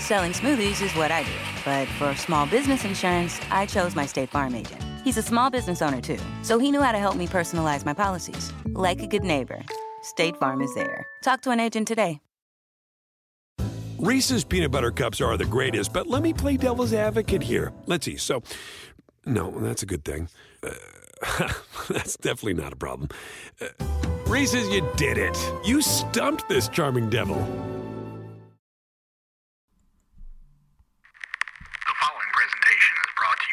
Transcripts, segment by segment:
Selling smoothies is what I do. But for small business insurance, I chose my State Farm agent. He's a small business owner, too, so he knew how to help me personalize my policies. Like a good neighbor, State Farm is there. Talk to an agent today. Reese's peanut butter cups are the greatest, but let me play devil's advocate here. Let's see. So, no, that's a good thing. That's definitely not a problem. Reese's, you did it. You stumped this charming devil. The following presentation is brought to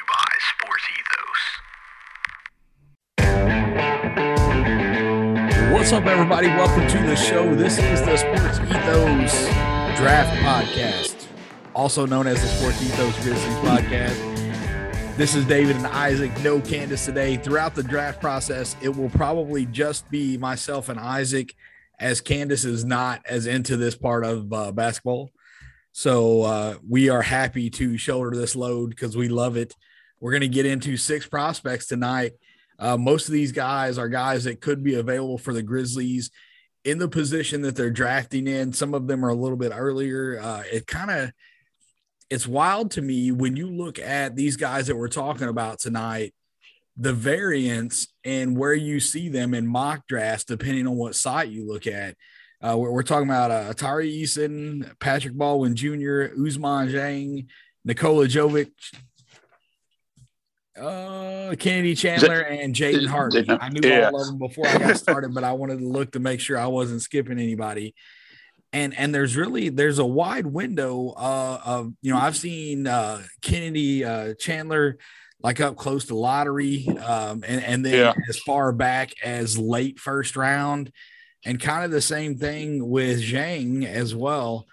you by Sports Ethos. What's up, everybody? Welcome to the show. This is the Sports Ethos Draft Podcast, also known as the Sports Ethos Grizzlies Podcast. This is David and Isaac. No Candace today. Throughout the draft process, it will probably just be myself and Isaac, as Candace is not as into this part of basketball. So we are happy to shoulder this load because we love it. We're going to get into 6 prospects tonight. Most of these guys are guys that could be available for the Grizzlies in the position that they're drafting in. Some of them are a little bit earlier. It's wild to me when you look at these guys that we're talking about tonight, the variance and where you see them in mock drafts, depending on what site you look at. We're talking about Atari Eason, Patrick Baldwin Jr., Ousmane Dieng, Nikola Jovic, Kennedy Chandler, and Jaden Hardy. I knew all of them before I got started, but I wanted to look to make sure I wasn't skipping anybody. And there's a wide window of, I've seen Kennedy Chandler like up close to lottery, and then as far back as late first round, and kind of the same thing with Dieng as well.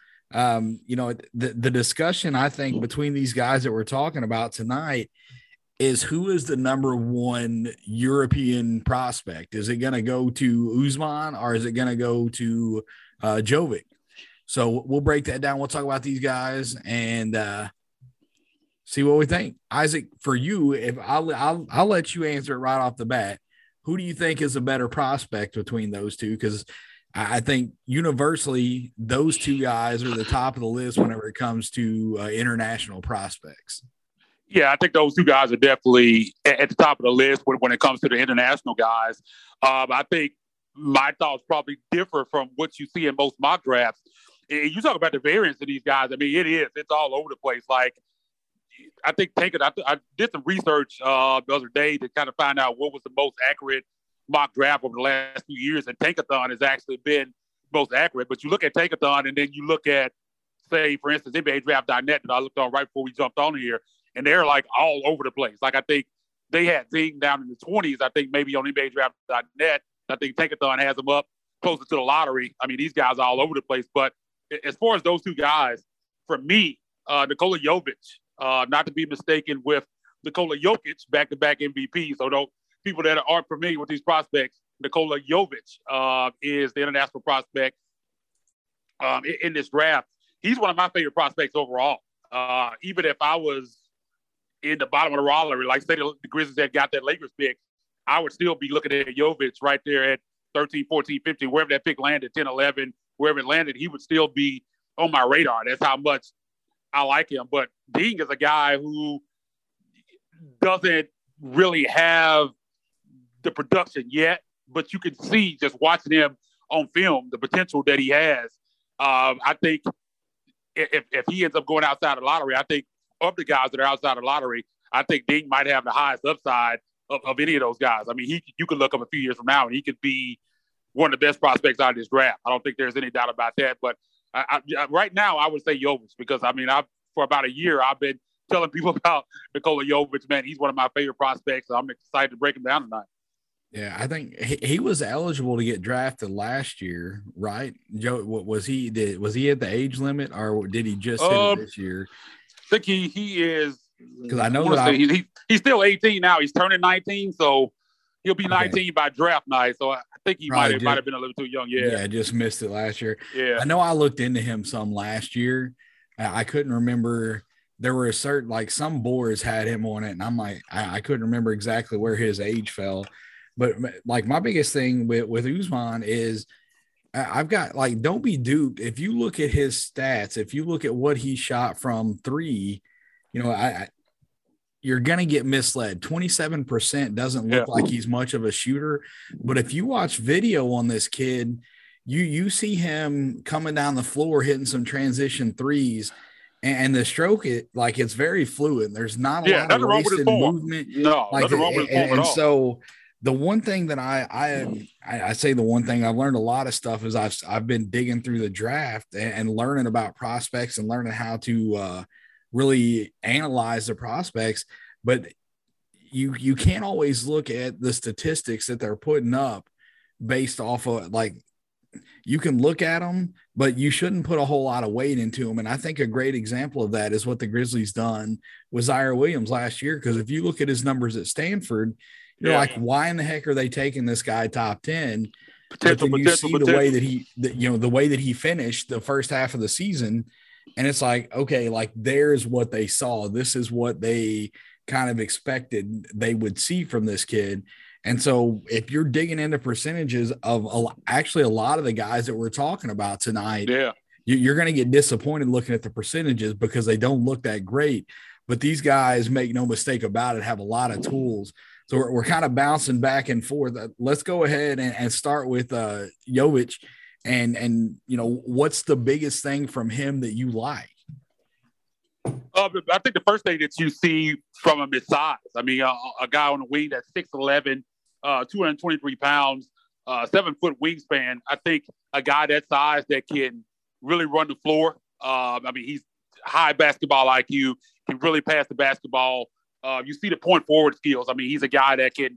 The discussion, I think, between these guys that we're talking about tonight is who is the number one European prospect. Is it going to go to Ousmane or is it going to go to Jovic? So we'll break that down. We'll talk about these guys and see what we think. Isaac, for you, if I'll let you answer it right off the bat. Who do you think is a better prospect between those two? Because I think universally those two guys are the top of the list whenever it comes to international prospects. Yeah, I think those two guys are definitely at the top of the list when it comes to the international guys. I think my thoughts probably differ from what you see in most mock drafts. You talk about the variance of these guys. I mean, it's all over the place. Like, I think I did some research the other day to kind of find out what was the most accurate mock draft over the last few years, and Tankathon has actually been most accurate. But you look at Tankathon, and then you look at, say, for instance, NBADraft.net that I looked on right before we jumped on here, and they're like all over the place. Like, I think they had Zing down in the 20s. I think maybe on NBADraft.net, I think Tankathon has them up closer to the lottery. I mean, these guys are all over the place. But as far as those two guys, for me, Nikola Jovic, not to be mistaken with Nikola Jokic, back-to-back MVP. So people that aren't familiar with these prospects, Nikola Jovic is the international prospect in this draft. He's one of my favorite prospects overall. Even if I was in the bottom of the lottery, like say the Grizzlies had got that Lakers pick, I would still be looking at Jovic right there at 13, 14, 15, wherever that pick landed, 10, 11, wherever it landed, he would still be on my radar. That's how much I like him. But Dieng is a guy who doesn't really have the production yet, but you can see just watching him on film the potential that he has. I think if he ends up going outside the lottery, I think of the guys that are outside the lottery, I think Dieng might have the highest upside of any of those guys. I mean, you could look up a few years from now and he could be one of the best prospects out of this draft. I don't think there's any doubt about that. But right now, I would say Jovic because, I mean, for about a year, I've been telling people about Nikola Jovic. Man, he's one of my favorite prospects. So I'm excited to break him down tonight. Yeah, I think he was eligible to get drafted last year, right? Joe, was he at the age limit or did he just hit it this year? I think he is. Because I know that he's still 18 now. He's turning 19, so he'll be 19 by draft night. So I think he might have been a little too young. Yeah, just missed it last year. Yeah, I know I looked into him some last year. I couldn't remember. There were some boards had him on it, and I'm like, I couldn't remember exactly where his age fell. But like my biggest thing with Ousmane is I've got like, don't be duped. If you look at his stats, if you look at what he shot from three, you're going to get misled. 27% doesn't look like he's much of a shooter. But if you watch video on this kid, you see him coming down the floor, hitting some transition threes, and the stroke, it's very fluid. There's not a lot of wasted movement. No, nothing wrong with his form at all. So the one thing that I say, the one thing I've learned a lot of stuff is I've been digging through the draft and learning about prospects and learning how to really analyze the prospects, but you can't always look at the statistics that they're putting up based off of you can look at them, but you shouldn't put a whole lot of weight into them. And I think a great example of that is what the Grizzlies done with Zaire Williams last year. Because if you look at his numbers at Stanford, you're like, why in the heck are they taking this guy top 10? But then you see the way the way that he finished the first half of the season. And it's like, okay, there's what they saw. This is what they kind of expected they would see from this kid. And so if you're digging into percentages of actually a lot of the guys that we're talking about tonight, you're going to get disappointed looking at the percentages because they don't look that great. But these guys, make no mistake about it, have a lot of tools. So we're kind of bouncing back and forth. Let's go ahead and start with Jovic. And what's the biggest thing from him that you like? I think the first thing that you see from him is size. I mean, a guy on the wing that's 6'11", 223 pounds, 7-foot wingspan. I think a guy that size that can really run the floor. I mean, he's high basketball IQ, can really pass the basketball. You see the point forward skills. I mean, he's a guy that can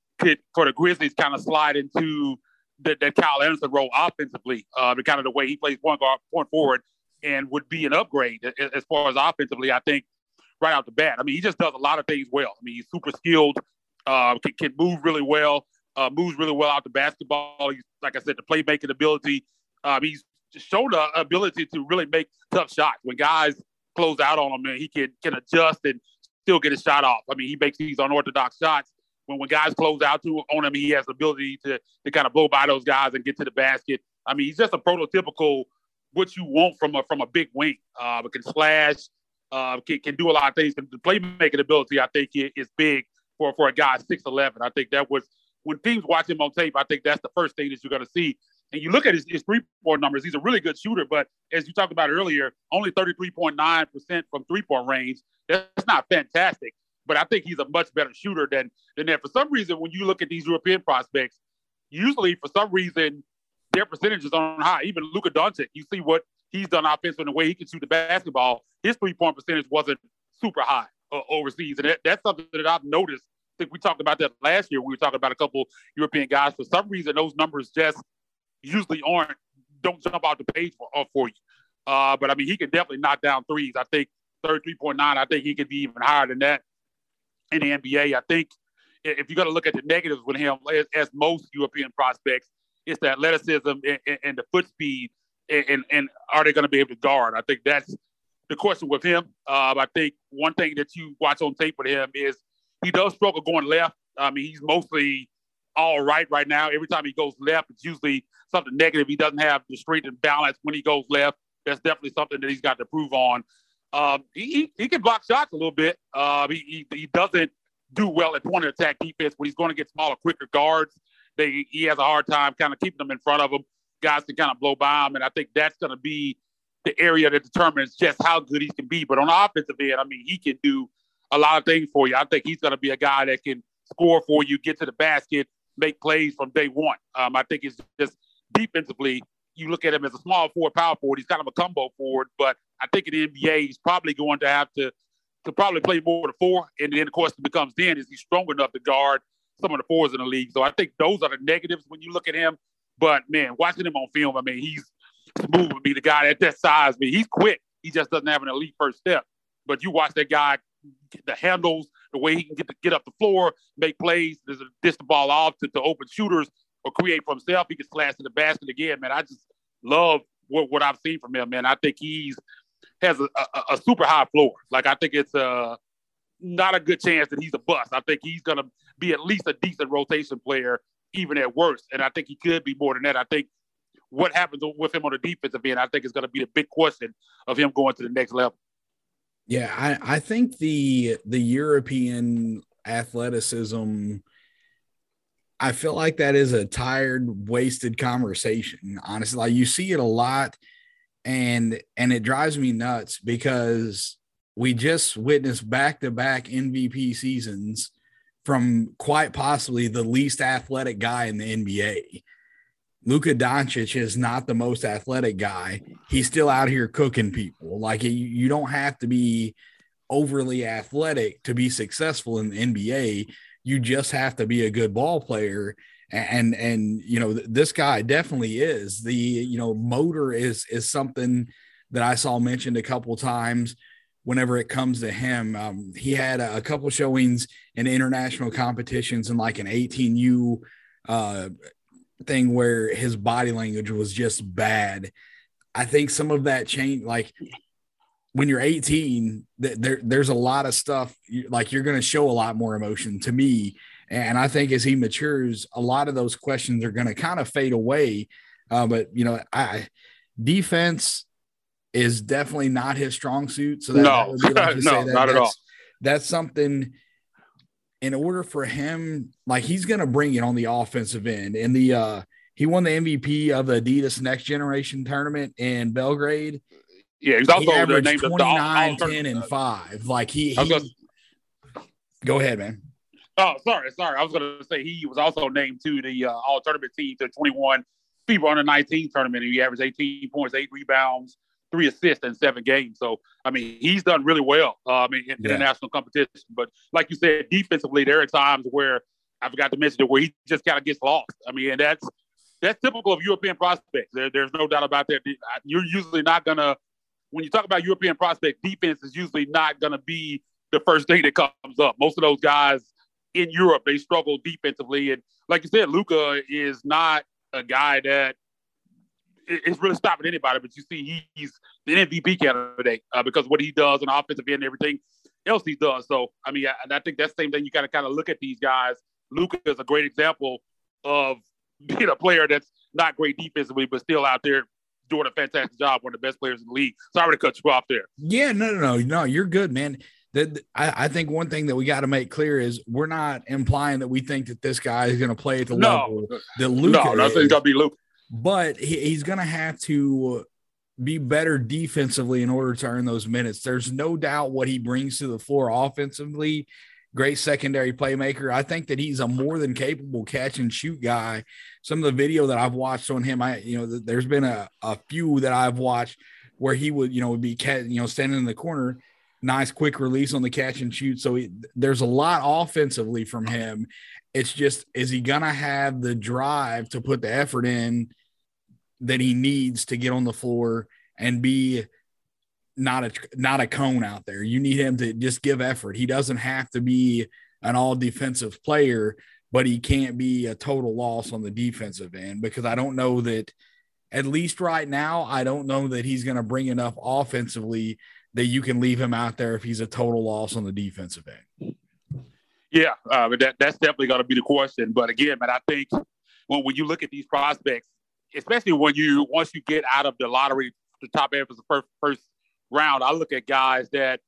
for the Grizzlies, kind of slide into that Kyle Anderson role offensively, the kind of the way he plays point forward, and would be an upgrade as far as offensively, I think, right out the bat. I mean, he just does a lot of things well. I mean, he's super skilled, can move really well, moves really well out the basketball. He's, like I said, the playmaking ability. He's shown the ability to really make tough shots. When guys close out on him, man, he can adjust and still get a shot off. I mean, he makes these unorthodox shots. When guys close out on him, he has the ability to kind of blow by those guys and get to the basket. I mean, he's just a prototypical what you want from a big wing. But can slash, can do a lot of things. The playmaking ability, I think, is big for a guy 6'11". I think that was when teams watch him on tape. I think that's the first thing that you're going to see. And you look at his 3-point numbers. He's a really good shooter, but as you talked about earlier, only 33.9% from 3-point range. That's not fantastic. But I think he's a much better shooter than that. For some reason, when you look at these European prospects, usually for some reason their percentages aren't high. Even Luka Doncic, you see what he's done offensively and the way he can shoot the basketball. His 3-point percentage wasn't super high overseas, and that's something that I've noticed. I think we talked about that last year. We were talking about a couple European guys. For some reason, those numbers just usually don't jump out the page for you. But I mean, he can definitely knock down threes. I think 33.9. I think he could be even higher than that in the NBA. I think if you're going to look at the negatives with him, as most European prospects, it's the athleticism and the foot speed, and are they going to be able to guard? I think that's the question with him. I think one thing that you watch on tape with him is he does struggle going left. I mean, he's mostly all right now. Every time he goes left, it's usually something negative. He doesn't have the strength and balance when he goes left. That's definitely something that he's got to prove on. He can block shots a little bit. He doesn't do well at point of attack defense when he's going to get smaller, quicker guards. He has a hard time kind of keeping them in front of him. Guys can kind of blow by him, and I think that's going to be the area that determines just how good he can be. But on the offensive end, I mean, he can do a lot of things for you. I think he's going to be a guy that can score for you, get to the basket, make plays from day one. I think it's just defensively, you look at him as a small forward, power forward. He's kind of a combo forward, but I think in the NBA, he's probably going to have to probably play more to 4. And then, of course, it becomes then, is he strong enough to guard some of the forwards in the league? So I think those are the negatives when you look at him. But, man, watching him on film, I mean, he's smooth to be the guy at that size. I mean, he's quick. He just doesn't have an elite first step. But you watch that guy, the handles, the way he can get up the floor, make plays, dish the ball off to open shooters or create for himself. He can slash to the basket again, man. I just love what I've seen from him, man. I think has a super high floor. Like, I think it's not a good chance that he's a bust. I think he's going to be at least a decent rotation player, even at worst. And I think he could be more than that. I think what happens with him on the defensive end, I think is going to be the big question of him going to the next level. Yeah, I think the European athleticism, I feel like that is a tired, wasted conversation. Honestly, like you see it a lot, and it drives me nuts because we just witnessed back-to-back MVP seasons from quite possibly the least athletic guy in the NBA. Luka Doncic is not the most athletic guy. He's still out here cooking people. Like you don't have to be overly athletic to be successful in the NBA. You just have to be a good ball player. And this guy definitely is. The motor is something that I saw mentioned a couple of times whenever it comes to him. He had a couple showings in international competitions in like an 18U thing where his body language was just bad. I think some of that changed. Like when you're 18, there's a lot of stuff like you're going to show a lot more emotion to me. And I think as he matures, a lot of those questions are going to kind of fade away. But defense is definitely not his strong suit. So that would be like you say, not at all. That's something. In order for him, like he's going to bring it on the offensive end. And he won the MVP of the Adidas Next Generation tournament in Belgrade. Yeah, he's also averaged named 29, 10, and 5. Like go ahead, man. Oh, sorry. I was going to say he was also named to the all-tournament team to 21 FIBA Under-19 tournament. And he averaged 18 points, 8 rebounds, 3 assists in 7 games. So, I mean, he's done really well in international competition. But like you said, defensively, there are times where I forgot to mention it, where he just kind of gets lost. I mean, and that's typical of European prospects. There's no doubt about that. You're usually not going to, when you talk about European prospect, defense is usually not going to be the first thing that comes up. Most of those guys in Europe, they struggle defensively. And like you said, Luka is not a guy that it's really stopping anybody, but you see he's the MVP candidate because what he does on the offensive end and everything else he does. So, I mean, I think that's the same thing. You got to kind of look at these guys. Luka is a great example of being a player that's not great defensively, but still out there doing a fantastic job, one of the best players in the league. Sorry to cut you off there. Yeah, no, you're good, man. I think one thing that we got to make clear is we're not implying that we think that this guy is going to play at the level that Luka No, I think it's going to be Luka. But he's going to have to be better defensively in order to earn those minutes. There's no doubt what he brings to the floor offensively. Great secondary playmaker. I think that he's a more than capable catch and shoot guy. Some of the video that I've watched on him, there's been a few that I've watched where he would be standing in the corner, nice quick release on the catch and shoot. So there's a lot offensively from him. It's just, is he going to have the drive to put the effort in that he needs to get on the floor and be not a cone out there? You need him to just give effort. He doesn't have to be an all defensive player, but he can't be a total loss on the defensive end, because I don't know that, at least right now, I don't know that he's going to bring enough offensively that you can leave him out there if he's a total loss on the defensive end. Yeah, but that's definitely going to be the question. But again, man, I think when you look at these prospects, especially once you get out of the lottery, the top half of the first round, I look at guys that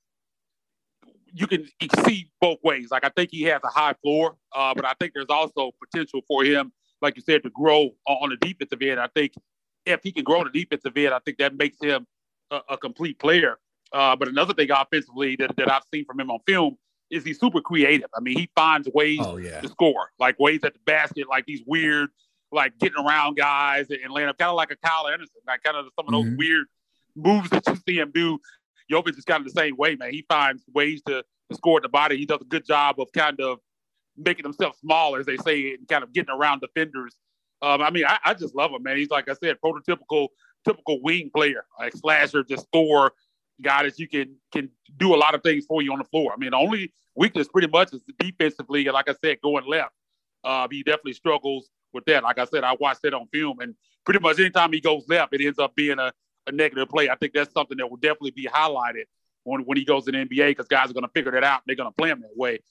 you can see both ways. Like, I think he has a high floor, but I think there's also potential for him, like you said, to grow on the defensive end. I think if he can grow on the defensive end, I think that makes him a complete player. But another thing offensively that I've seen from him on film is he's super creative. I mean, he finds ways to score, like ways at the basket, like these weird, like getting around guys and laying up, kind of like a Kyle Anderson, like kind of some of those weird moves that you see him do. Jovic is kind of the same way, man. He finds ways to score at the body. He does a good job of kind of making himself small, as they say, and kind of getting around defenders. I mean, I just love him, man. He's, like I said, typical wing player, like slasher, just score guy that you can do a lot of things for you on the floor. I mean, the only weakness pretty much is defensively, and like I said, going left. He definitely struggles with that. Like I said, I watched it on film, and pretty much anytime he goes left, it ends up being a negative play. I think that's something that will definitely be highlighted when he goes to the NBA, because guys are going to figure that out. And they're going to play him that way.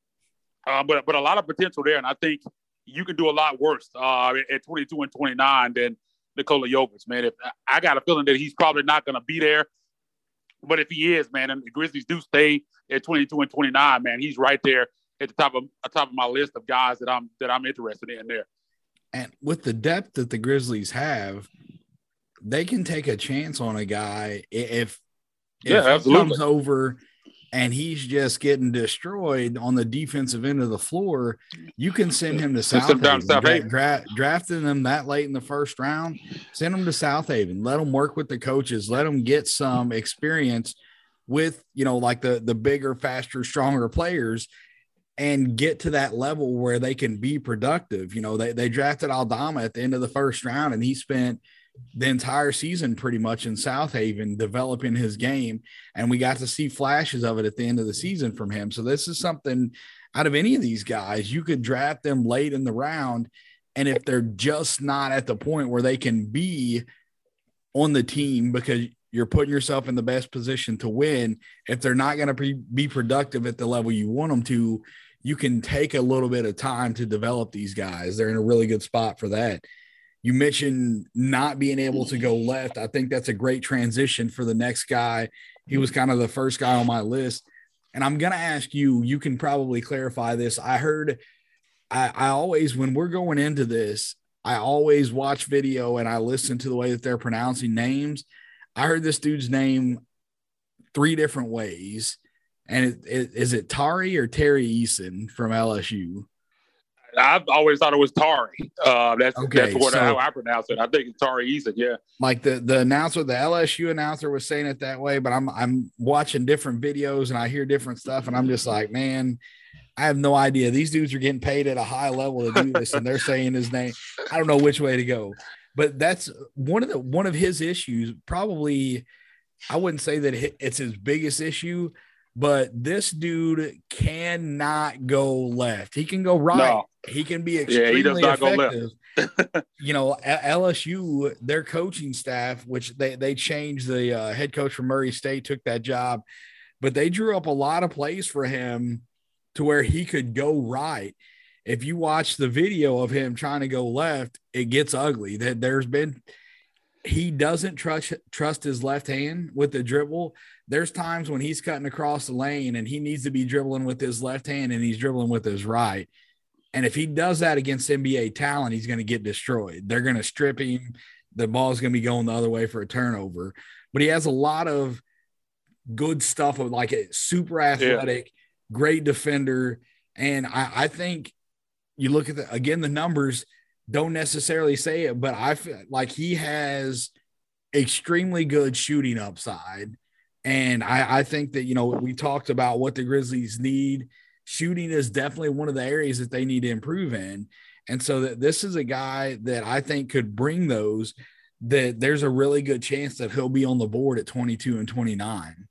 But a lot of potential there, and I think you can do a lot worse at 22 and 29 than Nikola Jokic, man. If I got a feeling that he's probably not going to be there, but if he is, man, and the Grizzlies do stay at 22 and 29, man, he's right there at the top of my list of guys that I'm interested in there. And with the depth that the Grizzlies have, they can take a chance on a guy if he comes over and he's just getting destroyed on the defensive end of the floor. You can send him to Southaven. Drafting him that late in the first round, send him to Southaven. Let him work with the coaches. Let him get some experience with, like the bigger, faster, stronger players, and get to that level where they can be productive. They drafted Aldama at the end of the first round, and he spent the entire season pretty much in Southaven developing his game, and we got to see flashes of it at the end of the season from him. So this is something, out of any of these guys, you could draft them late in the round, and if they're just not at the point where they can be on the team because you're putting yourself in the best position to win, if they're not going to be productive at the level you want them to, you can take a little bit of time to develop these guys. They're in a really good spot for that. You mentioned not being able to go left. I think that's a great transition for the next guy. He was kind of the first guy on my list. And I'm going to ask you, you can probably clarify this. I always, when we're going into this, I always watch video and I listen to the way that they're pronouncing names. I heard this dude's name 3 different ways. And is it Tari or Terry Eason from LSU? I've always thought it was Tari. That's how I pronounce it. I think it's Tari Eason. Yeah. Like the announcer, the LSU announcer was saying it that way, but I'm watching different videos and I hear different stuff, and I'm just like, man, I have no idea. These dudes are getting paid at a high level to do this, and they're saying his name. I don't know which way to go. But that's one of his issues. Probably, I wouldn't say that it's his biggest issue, but this dude cannot go left. He can go right. No. He can be extremely effective. LSU, their coaching staff, which they changed, the head coach from Murray State took that job, but they drew up a lot of plays for him to where he could go right. If you watch the video of him trying to go left, it gets ugly. He doesn't trust his left hand with the dribble. There's times when he's cutting across the lane and he needs to be dribbling with his left hand and he's dribbling with his right. And if he does that against NBA talent, he's going to get destroyed. They're going to strip him. The ball's going to be going the other way for a turnover. But he has a lot of good stuff of like a super athletic, great defender. And I think you look at the numbers don't necessarily say it, but I feel like he has extremely good shooting upside. And I think that, we talked about what the Grizzlies need. Shooting is definitely one of the areas that they need to improve in. And so that this is a guy that I think could bring those, that there's a really good chance that he'll be on the board at 22 and 29.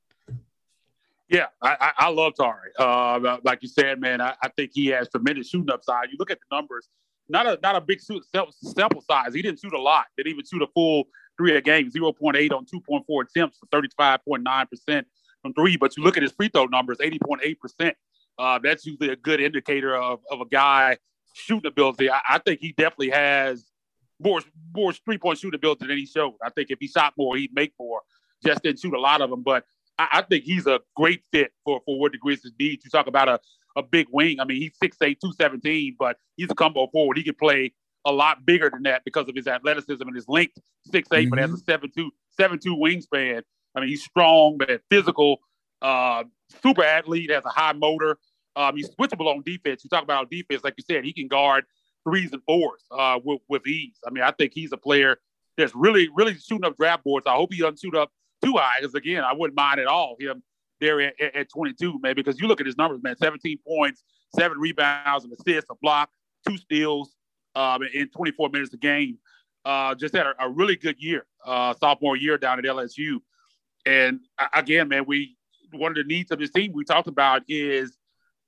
Yeah, I love Tari. Like you said, man, I think he has tremendous shooting upside. You look at the numbers, not a big sample size. He didn't shoot a lot. Didn't even shoot a full 3 a game, 0.8 on 2.4 attempts for 35.9% from 3. But you look at his free throw numbers, 80.8%. That's usually a good indicator of a guy shooting ability. I think he definitely has more 3-point shooting ability than he showed. I think if he shot more, he'd make more. Just didn't shoot a lot of them. But I think he's a great fit for what the Grizzlies need. You talk about a big wing. I mean, he's 6'8", 217, but he's a combo forward. He can play a lot bigger than that because of his athleticism and his length, 6'8", but has a 7'2" wingspan. I mean, he's strong, but physical, super athlete, has a high motor. He's switchable on defense. You talk about defense, like you said, he can guard 3s and 4s with ease. I mean, I think he's a player that's really, really shooting up draft boards. I hope he doesn't shoot up too high, because, again, I wouldn't mind at all him there at 22, man, because you look at his numbers, man, 17 points, 7 rebounds, an assist, a block, 2 steals in 24 minutes a game. Just had a really good year, sophomore year down at LSU. And, again, man, one of the needs of this team we talked about is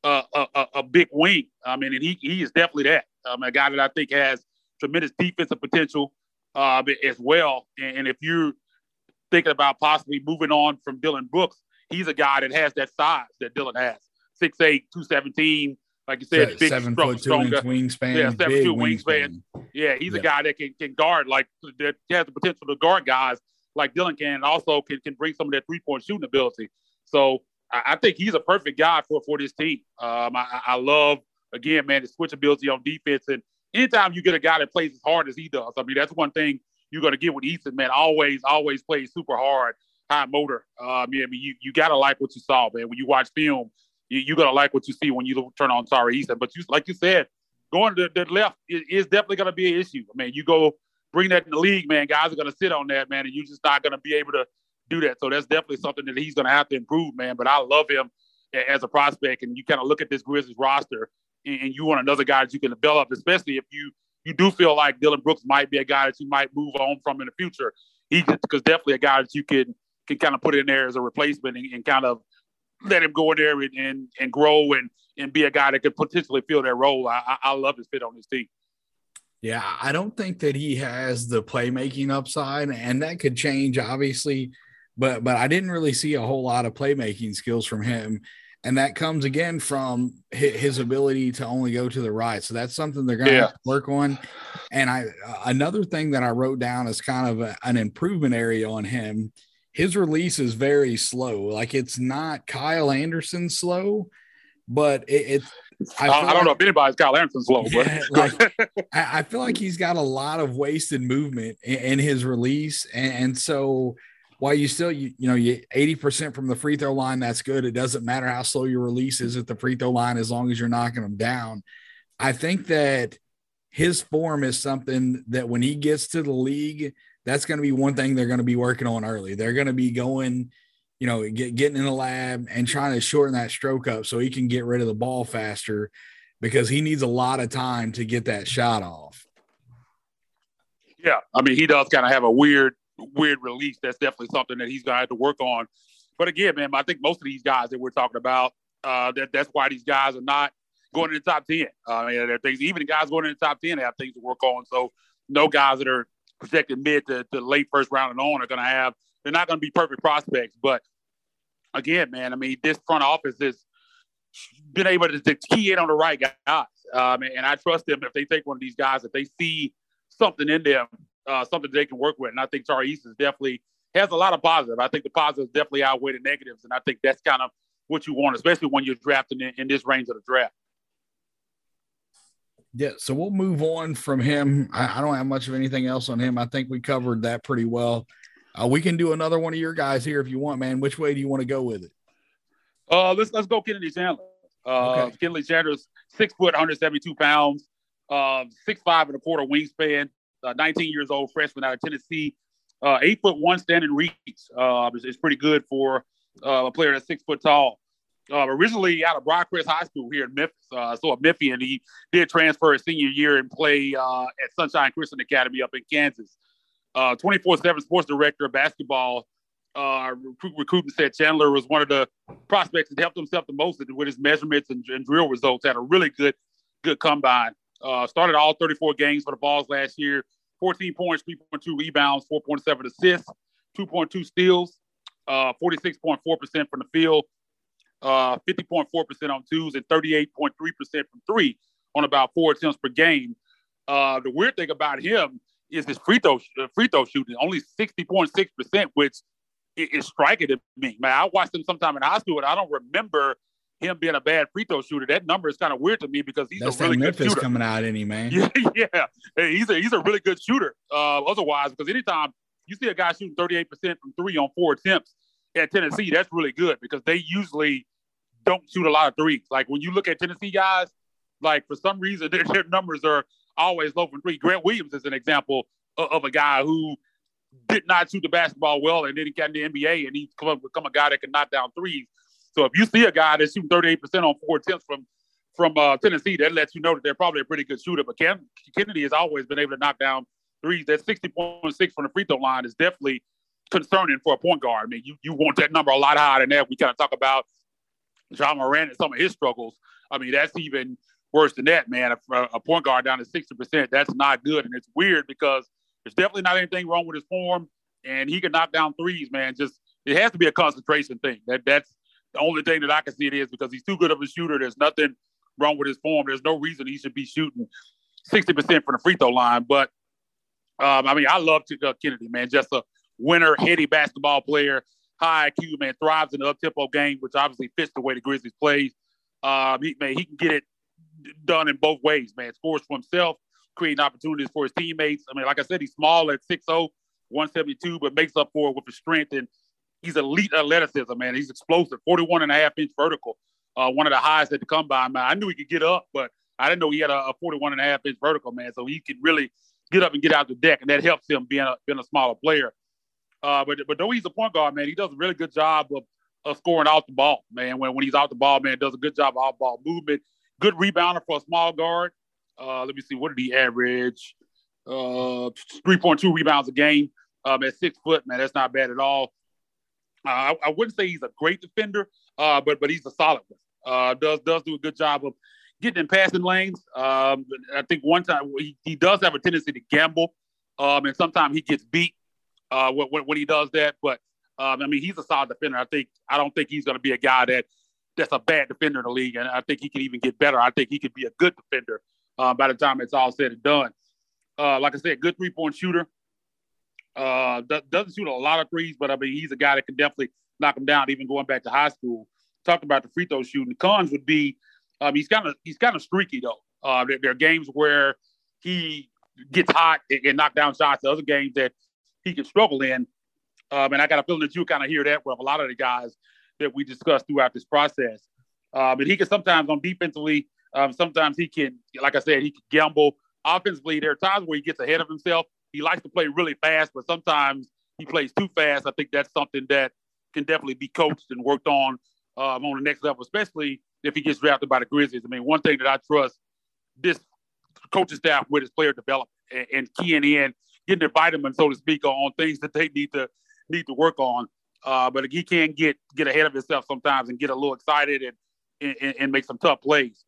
a big wing. I mean, and he is definitely that. A guy that I think has tremendous defensive potential as well. And if you're thinking about possibly moving on from Dylan Brooks, he's a guy that has that size that Dylan has. 6'8", 217, Like you said, big, 7'2" stronger wingspan. Yeah, 7'2" wingspan. Yeah, he's a guy that can guard, like that has the potential to guard guys like Dillon can, and also can bring some of that 3-point shooting ability. So I think he's a perfect guy for this team. I love, again, man, the switchability on defense. And anytime you get a guy that plays as hard as he does, I mean, that's one thing you're going to get with Eason, man. Always plays super hard, high motor. I mean, you got to like what you saw, man. When you watch film, you're going to like what you see when you turn on Tari Eason. But like you said, going to the left is definitely going to be an issue. I mean, you go bring that in the league, man, guys are going to sit on that, man, and you're just not going to be able to do that. So that's definitely something that he's going to have to improve, man. But I love him as a prospect. And you kind of look at this Grizzlies roster, and you want another guy that you can develop, especially if you do feel like Dillon Brooks might be a guy that you might move on from in the future. Because definitely a guy that you can kind of put in there as a replacement and kind of let him go in there and grow and be a guy that could potentially fill that role. I love his fit on this team. Yeah, I don't think that he has the playmaking upside, and that could change, obviously. But I didn't really see a whole lot of playmaking skills from him. And that comes, again, from his ability to only go to the right. So that's something they're going to have to work on. And another thing that I wrote down is kind of an improvement area on him. His release is very slow. Like, it's not Kyle Anderson slow, but I don't know if anybody's Kyle Anderson slow. Yeah, I feel like he's got a lot of wasted movement in his release. And so while you still, you 80% from the free throw line, that's good. It doesn't matter how slow your release is at the free throw line as long as you're knocking them down. I think that his form is something that when he gets to the league, that's going to be one thing they're going to be working on early. They're going to be going, getting in the lab and trying to shorten that stroke up so he can get rid of the ball faster, because he needs a lot of time to get that shot off. Yeah, I mean, he does kind of have a weird release. That's definitely something that he's going to have to work on. But again, man, I think most of these guys that we're talking about, that's why these guys are not going in the top 10. There are things, even the guys going in the top 10 have things to work on. So no guys that are projected mid to late first round and on they're not going to be perfect prospects. But again, man, I mean, this front office has been able to key in on the right guys. And I trust them if they take one of these guys, if they see something in them, something they can work with. And I think Tari Eason definitely has a lot of positive. I think the positives definitely outweigh the negatives. And I think that's kind of what you want, especially when you're drafting in this range of the draft. Yeah, so we'll move on from him. I don't have much of anything else on him. I think we covered that pretty well. We can do another one of your guys here if you want, man. Which way do you want to go with it? Let's go Kennedy Chandler. Okay. Kennedy Chandler's 6 foot, 172 pounds, 6'5" and a quarter wingspan, 19 years old, freshman out of Tennessee, 8'1" standing reach. It's pretty good for a player that's 6 foot tall. Originally out of Broadcrest High School here in Memphis, so a Memphian. He did transfer his senior year and play at Sunshine Christian Academy up in Kansas. 24/7 sports director of basketball recruiting said Chandler was one of the prospects that helped himself the most with his measurements and drill results. Had a really good combine. Started all 34 games for the Vols last year. 14 points, 3.2 rebounds, 4.7 assists, 2.2 steals, 46.4% from the field. 50.4% on twos and 38.3% from three on about 4 attempts per game. The weird thing about him is his free throw shooting, only 60.6%, which is striking to me. Man, I watched him sometime in high school, and I don't remember him being a bad free throw shooter. That number is kind of weird to me because he's a really good Memphis shooter. Coming out in him, man. Yeah. He's a really good shooter. Otherwise, because anytime you see a guy shooting 38% from three on 4 attempts at Tennessee, that's really good because they usually don't shoot a lot of threes. Like when you look at Tennessee guys, like for some reason their numbers are always low from three. Grant Williams is an example of a guy who did not shoot the basketball well, and then he got in the NBA and he's become a guy that can knock down threes. So if you see a guy that's shooting 38% on 4 attempts from Tennessee, that lets you know that they're probably a pretty good shooter. But Kennedy has always been able to knock down threes. That 60.6 from the free throw line is definitely concerning for a point guard. I mean, you want that number a lot higher than that. We kind of talk about John Moran and some of his struggles. I mean, that's even worse than that, man. A point guard down to 60%, that's not good. And it's weird because there's definitely not anything wrong with his form, and he can knock down threes, man. Just it has to be a concentration thing. That's the only thing that I can see it is because he's too good of a shooter. There's nothing wrong with his form. There's no reason he should be shooting 60% from the free throw line. But, I mean, I love Kennedy, man. Just a winner, heady basketball player, high IQ, man, thrives in the up-tempo game, which obviously fits the way the Grizzlies plays. He can get it done in both ways, man. Scores for himself, creating opportunities for his teammates. I mean, like I said, he's small at 6'0", 172, but makes up for it with his strength. And he's elite athleticism, man. He's explosive, 41.5-inch vertical, one of the highest at the combine, man. I knew he could get up, but I didn't know he had a 41.5-inch vertical, man. So he can really get up and get out the deck, and that helps him being a smaller player. But though he's a point guard, man, he does a really good job of scoring off the ball, man. When he's off the ball, man, does a good job of off-ball movement. Good rebounder for a small guard. Let me see, what did he average? 3.2 rebounds a game. At 6 foot, man, that's not bad at all. I wouldn't say he's a great defender, but he's a solid one. Does do a good job of getting in passing lanes. I think one time he does have a tendency to gamble, and sometimes he gets beat when he does that. But I mean, he's a solid defender. I don't think he's going to be a guy that's a bad defender in the league, and I think he can even get better. I think he could be a good defender by the time it's all said and done. Like I said, good 3-point shooter. Doesn't shoot a lot of threes, but I mean, he's a guy that can definitely knock him down, even going back to high school. Talked about the free throw shooting. The cons would be he's kind of streaky though. There are games where he gets hot and knock down shots. The other games that he can struggle in. And I got a feeling that you kind of hear that with a lot of the guys that we discussed throughout this process. But he can sometimes on defensively, sometimes he can, like I said, he can gamble. Offensively, there are times where he gets ahead of himself. He likes to play really fast, but sometimes he plays too fast. I think that's something that can definitely be coached and worked on the next level, especially if he gets drafted by the Grizzlies. I mean, one thing that I trust this coaching staff with is player development and keying in, getting their vitamins, so to speak, on things that they need to work on. But he can get ahead of himself sometimes and get a little excited and make some tough plays.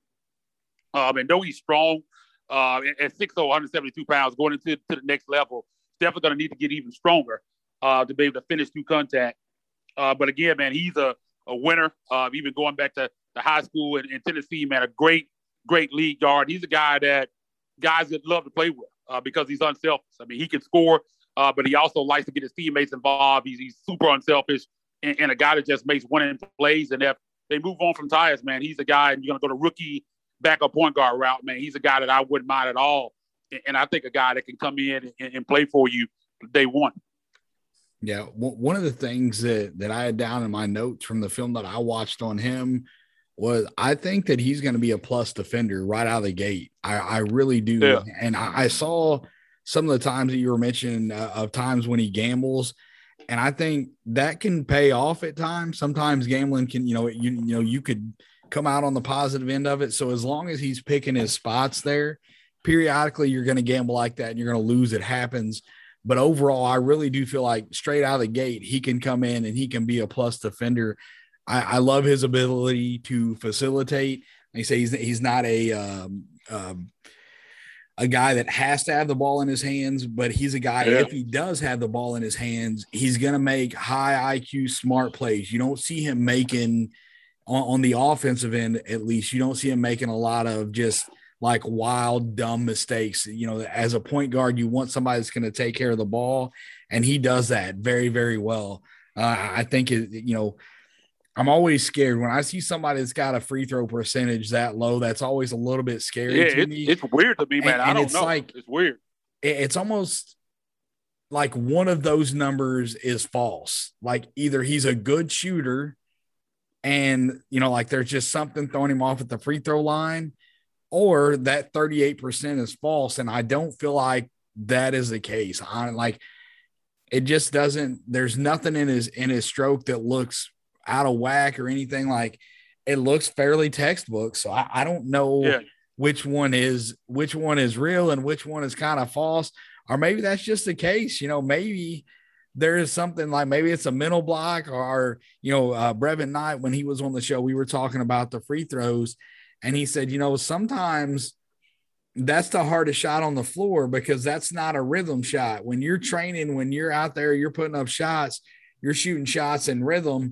And though he's strong, at 6'0", 172 pounds, going into the next level, definitely going to need to get even stronger to be able to finish through contact. But again, man, he's a winner. Even going back to high school in Tennessee, man, a great lead guard. He's a guy that guys that love to play with because he's unselfish. I mean, he can score, but he also likes to get his teammates involved. He's super unselfish and a guy that just makes winning plays. And if they move on from Tyus, man, he's a guy, and you're going to go to rookie backup point guard route, man. He's a guy that I wouldn't mind at all. And I think a guy that can come in and play for you day one. Yeah. One of the things that I had down in my notes from the film that I watched on him was I think that he's going to be a plus defender right out of the gate. I really do. Yeah. And I saw some of the times that you were mentioning of times when he gambles, and I think that can pay off at times. Sometimes gambling can, you could come out on the positive end of it. So as long as he's picking his spots there, periodically you're going to gamble like that and you're going to lose. It happens. But overall, I really do feel like straight out of the gate, he can come in and he can be a plus defender. I love his ability to facilitate. They say he's not a guy that has to have the ball in his hands, but he's a guy, if he does have the ball in his hands, he's going to make high IQ, smart plays. You don't see him making on the offensive end, at least, you don't see him making a lot of just like wild, dumb mistakes. As a point guard, you want somebody that's going to take care of the ball, and he does that very, very well. I think, I'm always scared when I see somebody that's got a free throw percentage that low. That's always a little bit scary to me. It's weird to me, man. I don't know. It's weird. It's almost like one of those numbers is false. Like either he's a good shooter and, like there's just something throwing him off at the free throw line, or that 38% is false. And I don't feel like that is the case. It just doesn't, there's nothing in his stroke that looks out of whack or anything. Like it looks fairly textbook. So I don't know which one is real and which one is kind of false, or maybe that's just the case. Maybe there is something like, maybe it's a mental block, or Brevin Knight, when he was on the show, we were talking about the free throws, and he said, sometimes that's the hardest shot on the floor because that's not a rhythm shot. When you're training, when you're out there, you're putting up shots, you're shooting shots in rhythm.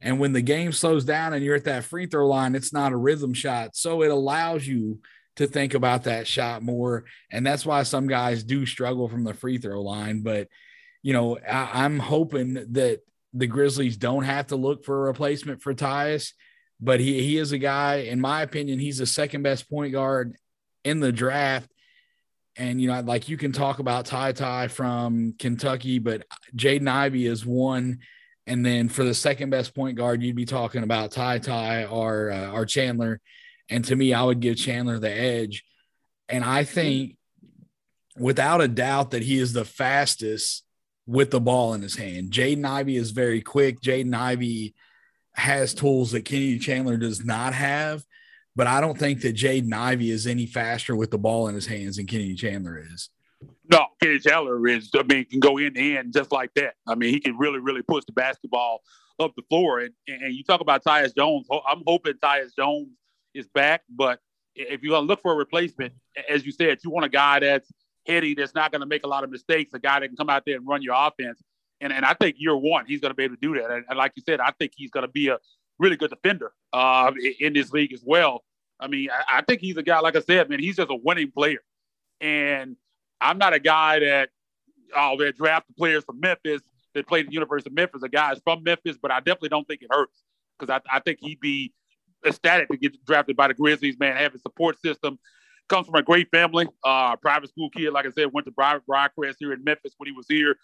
And when the game slows down and you're at that free throw line, it's not a rhythm shot. So it allows you to think about that shot more. And that's why some guys do struggle from the free throw line. But, I'm hoping that the Grizzlies don't have to look for a replacement for Tyus, but he is a guy, in my opinion, he's the second best point guard in the draft. And, like you can talk about Ty from Kentucky, but Jaden Ivey is one. And then for the second best point guard, you'd be talking about Ty or Chandler. And to me, I would give Chandler the edge. And I think without a doubt that he is the fastest with the ball in his hand. Jaden Ivey is very quick. Jaden Ivey has tools that Kennedy Chandler does not have. But I don't think that Jaden Ivey is any faster with the ball in his hands than Kennedy Chandler is. No, Kennedy Chandler is, can go in the end just like that. He can really, really push the basketball up the floor. And you talk about Tyus Jones. I'm hoping Tyus Jones is back. But if you're going to look for a replacement, as you said, you want a guy that's heady, that's not going to make a lot of mistakes, a guy that can come out there and run your offense. And I think year one, he's going to be able to do that. And like you said, I think he's going to be a really good defender in this league as well. I think he's a guy, like I said, man, he's just a winning player. And I'm not a guy that drafted players from Memphis that played at the University of Memphis, a guy from Memphis, but I definitely don't think it hurts because I think he'd be ecstatic to get drafted by the Grizzlies, man, have a support system. Comes from a great family, private school kid, like I said, went to Briarcrest here in Memphis when he was here,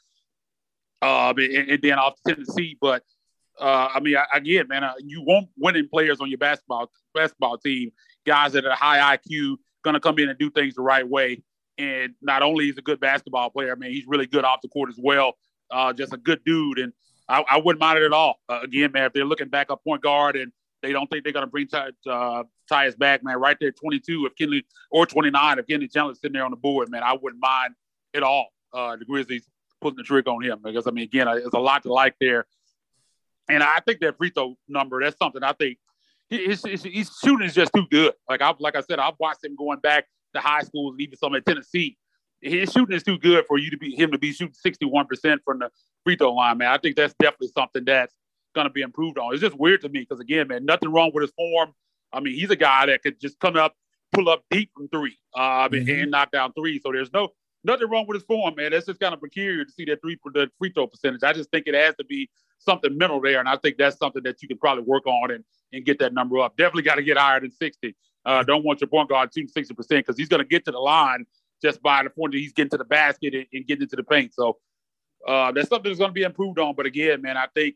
and then off to Tennessee. But again, man, you want winning players on your basketball team, guys that are high IQ, gonna come in and do things the right way. And not only is he a good basketball player, he's really good off the court as well. Just a good dude, and I wouldn't mind it at all. Again, man, if they're looking back up point guard and they don't think they're gonna bring Tyus back, man, right there, 22 if Kennedy or 29 if Kennedy Chandler's sitting there on the board, man, I wouldn't mind at all. The Grizzlies putting the trick on him because again, there's a lot to like there. And I think that free throw number, that's something I think his shooting is just too good. Like I said, I've watched him going back to high schools and even some at Tennessee. His shooting is too good for him to be shooting 61% from the free throw line, man. I think that's definitely something that's going to be improved on. It's just weird to me because, again, man, nothing wrong with his form. He's a guy that could just come up, pull up deep from three and knock down three. So there's nothing wrong with his form, man. That's just kind of peculiar to see that the free throw percentage. I just think it has to be something mental there, and I think that's something that you could probably work on and get that number up. Definitely got to get higher than 60. Don't want your point guard shooting 60% because he's going to get to the line just by the point that he's getting to the basket and getting into the paint. So that's something that's going to be improved on. But again, man, I think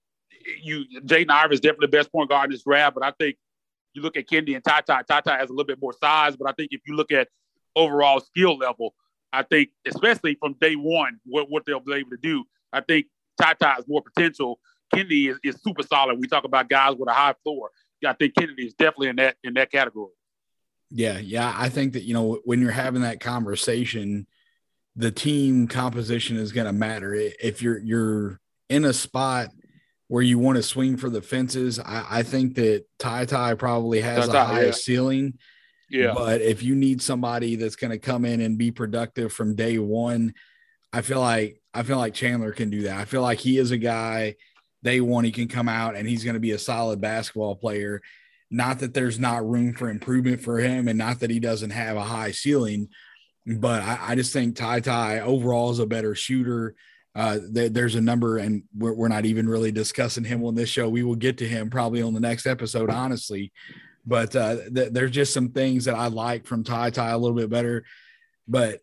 Jaden Ivey is definitely the best point guard in this draft. But I think you look at Kennedy and Ty has a little bit more size. But I think if you look at overall skill level, I think especially from day one, what they'll be able to do, I think Ty has more potential. Kennedy is super solid. We talk about guys with a high floor. I think Kennedy is definitely in that category. Yeah. I think that, when you're having that conversation, the team composition is going to matter. If you're in a spot where you want to swing for the fences, I think that Ty probably has the highest ceiling. Yeah. But if you need somebody that's going to come in and be productive from day one, I feel like Chandler can do that. I feel like he is a guy day one, he can come out and he's going to be a solid basketball player. Not that there's not room for improvement for him and not that he doesn't have a high ceiling, but I just think Ty overall is a better shooter. There's a number, and we're not even really discussing him on this show. We will get to him probably on the next episode, honestly. But there's just some things that I like from Ty a little bit better. But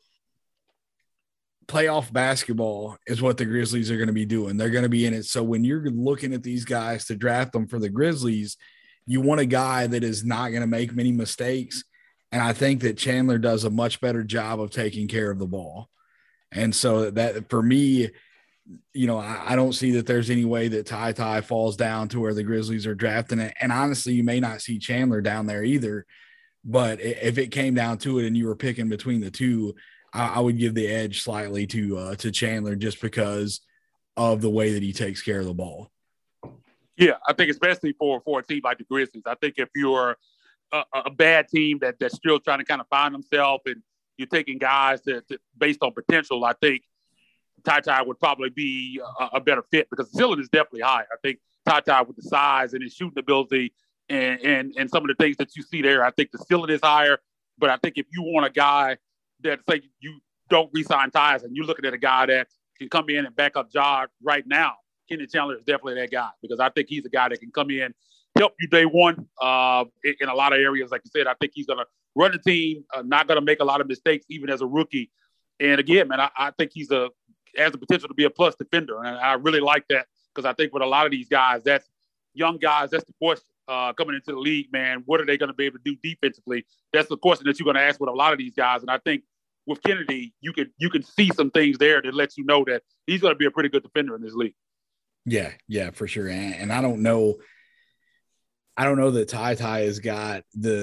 playoff basketball is what the Grizzlies are going to be doing. They're going to be in it. So when you're looking at these guys to draft them for the Grizzlies, you want a guy that is not going to make many mistakes. And I think that Chandler does a much better job of taking care of the ball. And so that for me, I don't see that there's any way that Ty falls down to where the Grizzlies are drafting it. And honestly, you may not see Chandler down there either. But if it came down to it and you were picking between the two, I would give the edge slightly to Chandler just because of the way that he takes care of the ball. Yeah, I think especially for a team like the Grizzlies, I think if you're a bad team that's still trying to kind of find themselves and you're taking guys that based on potential, I think Ty would probably be a better fit because the ceiling is definitely high. I think Ty with the size and his shooting ability and some of the things that you see there. I think the ceiling is higher, but I think if you want a guy that, say, you don't re-sign Tyus and you're looking at a guy that can come in and back up Ja right now, Kennedy Chandler is definitely that guy, because I think he's a guy that can come in, help you day one in a lot of areas. Like you said, I think he's going to run the team, not going to make a lot of mistakes even as a rookie. And again, man, I think has the potential to be a plus defender. And I really like that, because I think with a lot of these guys, that's young guys, that's the question coming into the league, man. What are they going to be able to do defensively? That's the question that you're going to ask with a lot of these guys. And I think with Kennedy, you can see some things there that lets you know that he's going to be a pretty good defender in this league. Yeah, for sure. And I don't know that Ty has got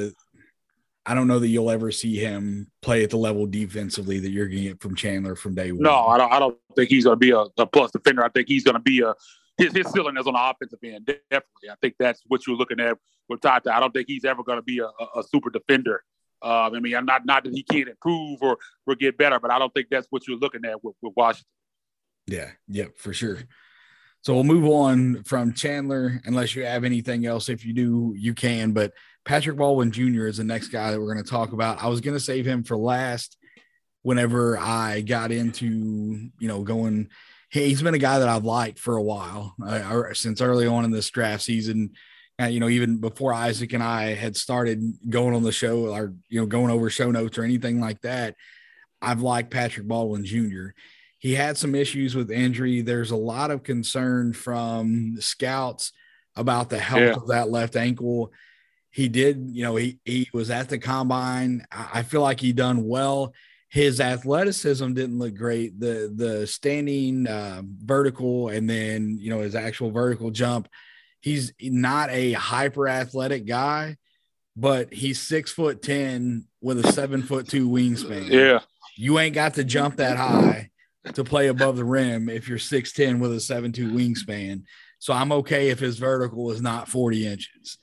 I don't know that you'll ever see him play at the level defensively that you're going to get from Chandler from day one. No, I don't think he's going to be a plus defender. I think he's going to be his ceiling is on the offensive end. Definitely. I think that's what you're looking at with Ty. I don't think he's ever going to be a super defender. I mean, I'm not that he can't improve or get better, but I don't think that's what you're looking at with Washington. Yeah, for sure. So we'll move on from Chandler, unless you have anything else. If you do, you can. But Patrick Baldwin Jr. is the next guy that we're going to talk about. I was going to save him for last whenever I got into, going – he's been a guy that I've liked for a while, since early on in this draft season. Even before Isaac and I had started going on the show or, going over show notes or anything like that, I've liked Patrick Baldwin Jr. He had some issues with injury. There's a lot of concern from scouts about the health of that left ankle. He did, he was at the combine. I feel like he done well. His athleticism didn't look great. The standing vertical and then, his actual vertical jump, he's not a hyper athletic guy, but he's 6'10" with a 7'2" wingspan. Yeah. You ain't got to jump that high to play above the rim if you're 6'10" with a 7'2" wingspan. So I'm okay if his vertical is not 40 inches.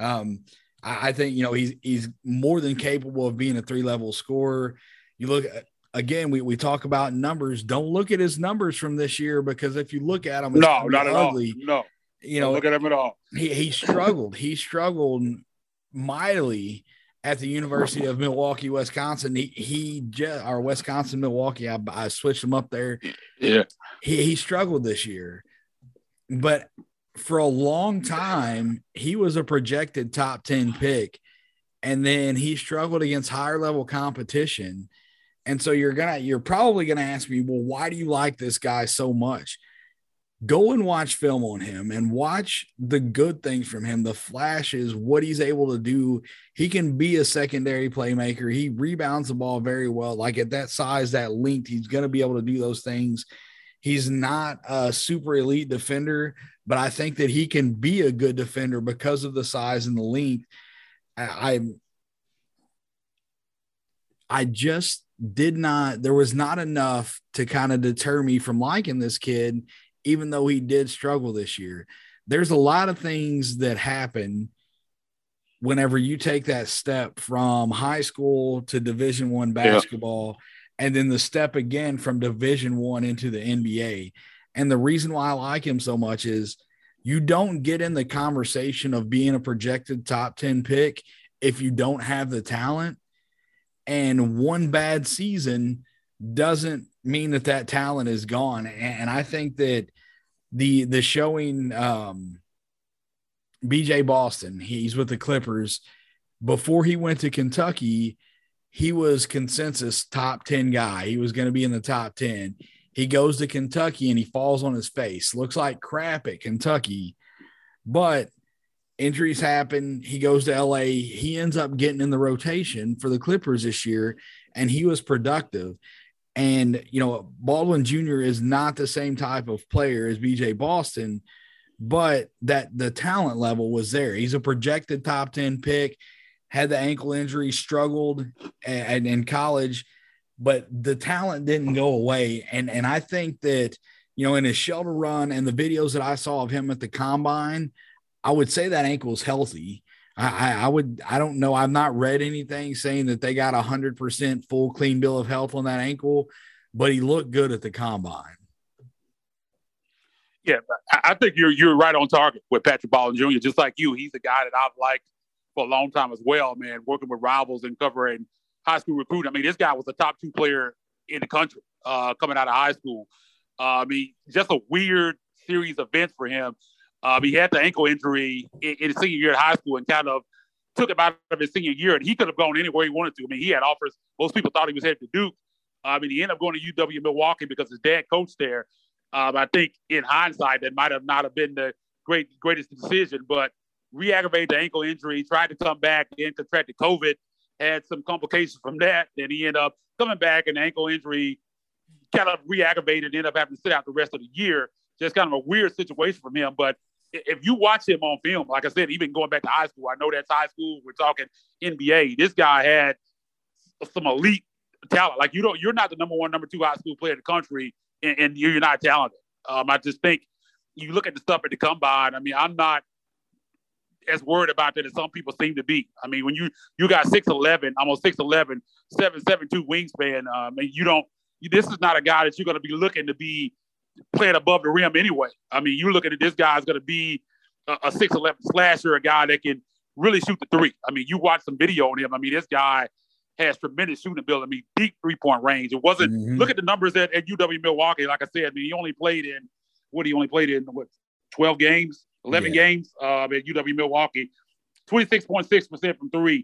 I think, he's more than capable of being a 3-level scorer. You look again, we talk about numbers. Don't look at his numbers from this year, because if you look at them, it's not at ugly. all. No, don't look at him at all. He struggled. He struggled mightily at the University of Milwaukee, Wisconsin. Or Wisconsin, Milwaukee. I switched him up there. Yeah. He struggled this year, but for a long time, he was a projected top 10 pick. And then he struggled against higher level competition. And so you're probably going to ask me, well, why do you like this guy so much? Go and watch film on him and watch the good things from him, the flashes, what he's able to do. He can be a secondary playmaker. He rebounds the ball very well. Like at that size, that length, he's going to be able to do those things. He's not a super elite defender, but I think that he can be a good defender because of the size and the length. I just did not – there was not enough to kind of deter me from liking this kid, even though he did struggle this year. There's a lot of things that happen whenever you take that step from high school to Division I basketball, and then the step again from Division I into the NBA. And the reason why I like him so much is you don't get in the conversation of being a projected top 10 pick if you don't have the talent. And one bad season doesn't mean that talent is gone. And I think that the showing BJ Boston, he's with the Clippers. Before he went to Kentucky, he was consensus top 10 guy. He was going to be in the top 10. He goes to Kentucky and he falls on his face. Looks like crap at Kentucky, but injuries happen. He goes to LA. He ends up getting in the rotation for the Clippers this year, and he was productive. And, Baldwin Jr. is not the same type of player as BJ Boston, but that the talent level was there. He's a projected top 10 pick, had the ankle injury, struggled in college, but the talent didn't go away. And I think that, in his shelter run and the videos that I saw of him at the combine, I would say that ankle is healthy. I don't know. I've not read anything saying that they got 100% full clean bill of health on that ankle, but he looked good at the combine. I think you're right on target with Patrick Baldwin Jr. Just like you, he's a guy that I've liked for a long time as well, man, working with rivals and covering high school recruiting. I mean, this guy was a top 2 player in the country coming out of high school. I mean, just a weird series of events for him. He had the ankle injury in his senior year at high school and kind of took him out of his senior year, and he could have gone anywhere he wanted to. I mean, he had offers. Most people thought he was headed to Duke. I mean, he ended up going to UW Milwaukee because his dad coached there. I think in hindsight, that might have not have been the greatest decision, but re-aggravated the ankle injury, tried to come back, then contracted COVID, had some complications from that. Then he ended up coming back, and the ankle injury kind of re-aggravated, ended up having to sit out the rest of the year. Just kind of a weird situation from him. But if you watch him on film, like I said, even going back to high school, I know that's high school. We're talking NBA. This guy had some elite talent. Like you're not the number 1, number 2 high school player in the country, and you're not talented. I just think you look at the stuff at the combine. I mean, I'm not as worried about that as some people seem to be. I mean, when you got 6'11", almost 6'11", 7'2" wingspan, this is not a guy that you're going to be looking to be playing above the rim anyway. I mean, you're looking at this guy's going to be a 6'11" slasher, a guy that can really shoot the three. I mean, you watch some video on him. I mean, this guy has tremendous shooting ability. I mean, deep 3-point range. It wasn't look at the numbers at UW Milwaukee. Like I said, I mean, he only played in 12 games, 11 games at UW Milwaukee. 26.6% from three.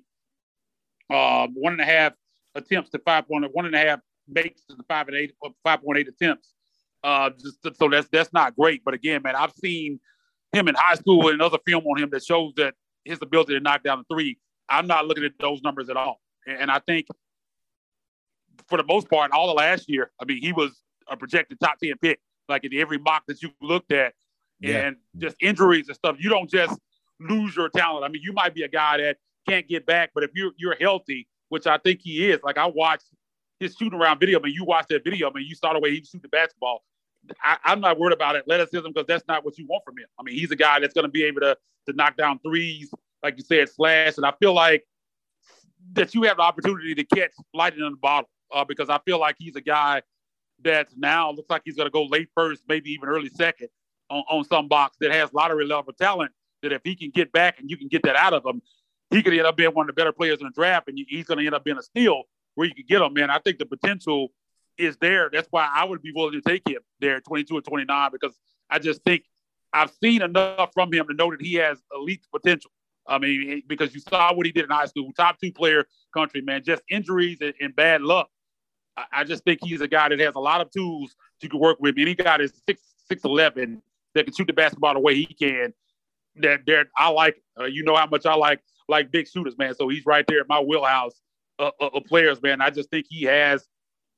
1.5 attempts to 1.5 makes to the 5.8 attempts. So that's not great. But again, man, I've seen him in high school and other film on him that shows that his ability to knock down the three. I'm not looking at those numbers at all. And I think for the most part, all of last year, I mean, he was a projected top 10 pick, like in every mock that you looked at. And just injuries and stuff, you don't just lose your talent. I mean, you might be a guy that can't get back, but if you're healthy, which I think he is, like I watched his shooting around video. I mean, you watch that video, I mean, you saw the way he shoot the basketball. I'm not worried about athleticism because that's not what you want from him. I mean, he's a guy that's going to be able to knock down threes, like you said, slash. And I feel like that you have the opportunity to catch lightning in the bottle because I feel like he's a guy that now looks like he's going to go late first, maybe even early second on some box that has lottery level talent that if he can get back and you can get that out of him, he could end up being one of the better players in the draft and he's going to end up being a steal where you can get him, man. I think the potential is there. That's why I would be willing to take him there at 22 or 29 because I just think I've seen enough from him to know that he has elite potential. I mean, because you saw what he did in high school, top 2 player country, man, just injuries and bad luck. I just think he's a guy that has a lot of tools you can work with. Any guy that's 6'11" that can shoot the basketball the way he can, that I like. You know how much I like big shooters, man. So he's right there in my wheelhouse of players, man. I just think he has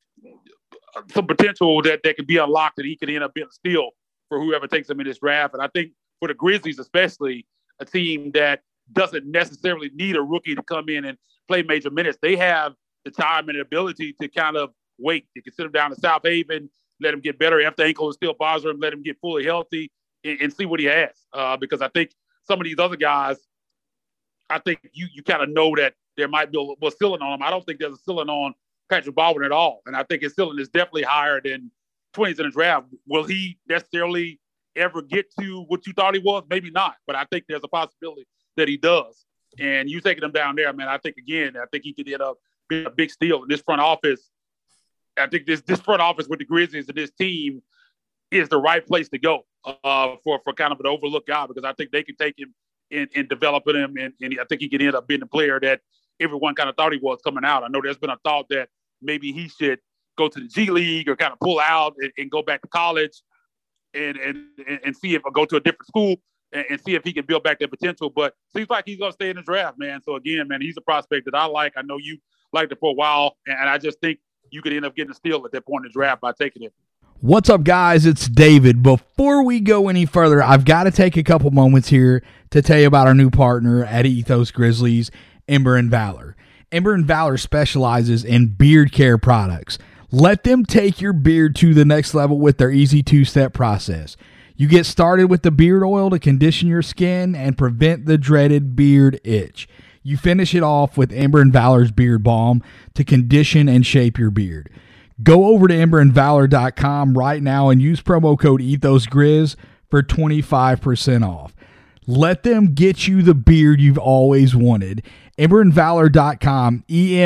some potential that can be unlocked that he could end up being a steal for whoever takes him in this draft. And I think for the Grizzlies, especially a team that doesn't necessarily need a rookie to come in and play major minutes, they have the time and the ability to kind of wait. You can sit him down in South Haven, let him get better. If the ankle is still bothering him, let him get fully healthy and see what he has. Because I think some of these other guys, I think you kind of know that there might be a little ceiling on him. I don't think there's a ceiling on Patrick Baldwin at all. And I think his ceiling is definitely higher than 20s in the draft. Will he necessarily ever get to what you thought he was? Maybe not. But I think there's a possibility that he does. And you taking him down there, man, I think he could end up being a big steal in this front office. I think this front office with the Grizzlies and this team is the right place to go for kind of an overlooked guy because I think they can take him and develop him. And I think he could end up being the player that everyone kind of thought he was coming out. I know there's been a thought that maybe he should go to the G League or kind of pull out and go back to college and see if go to a different school and see if he can build back that potential. But seems like he's going to stay in the draft, man. So, again, man, he's a prospect that I like. I know you liked it for a while, and I just think you could end up getting a steal at that point in the draft by taking it. What's up, guys? It's David. Before we go any further, I've got to take a couple moments here to tell you about our new partner at Ethos Grizzlies, Ember and Valor. Ember and Valor specializes in beard care products. Let them take your beard to the next level with their easy 2-step process. You get started with the beard oil to condition your skin and prevent the dreaded beard itch. You finish it off with Ember and Valor's beard balm to condition and shape your beard. Go over to emberandvalor.com right now and use promo code EthosGrizz for 25% off. Let them get you the beard you've always wanted. EmberandValor.com,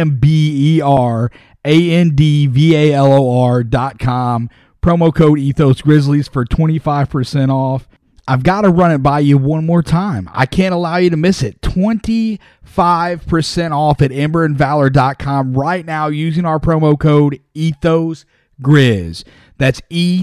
EmberandValor.com. Promo code Ethos Grizzlies for 25% off. I've got to run it by you one more time. I can't allow you to miss it. 25% off at EmberandValor.com right now using our promo code Ethos Grizz. That's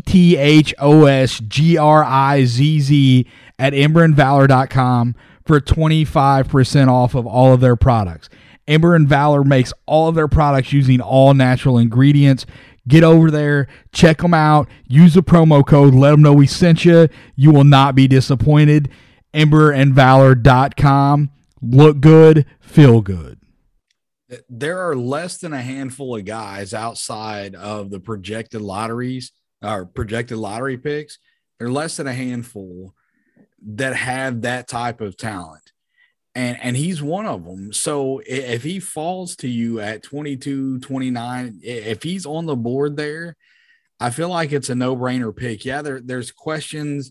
ETHOSGRIZZ at EmberandValor.com for 25% off of all of their products. Ember and Valor makes all of their products using all natural ingredients. Get over there, check them out, use the promo code, let them know we sent you. You will not be disappointed. EmberandValor.com. Look good, feel good. There are less than a handful of guys outside of the projected lotteries or projected lottery picks. There are less than a handful that have that type of talent. And he's one of them. So if he falls to you at 22, 29, if he's on the board there, I feel like it's a no-brainer pick. Yeah, there's questions,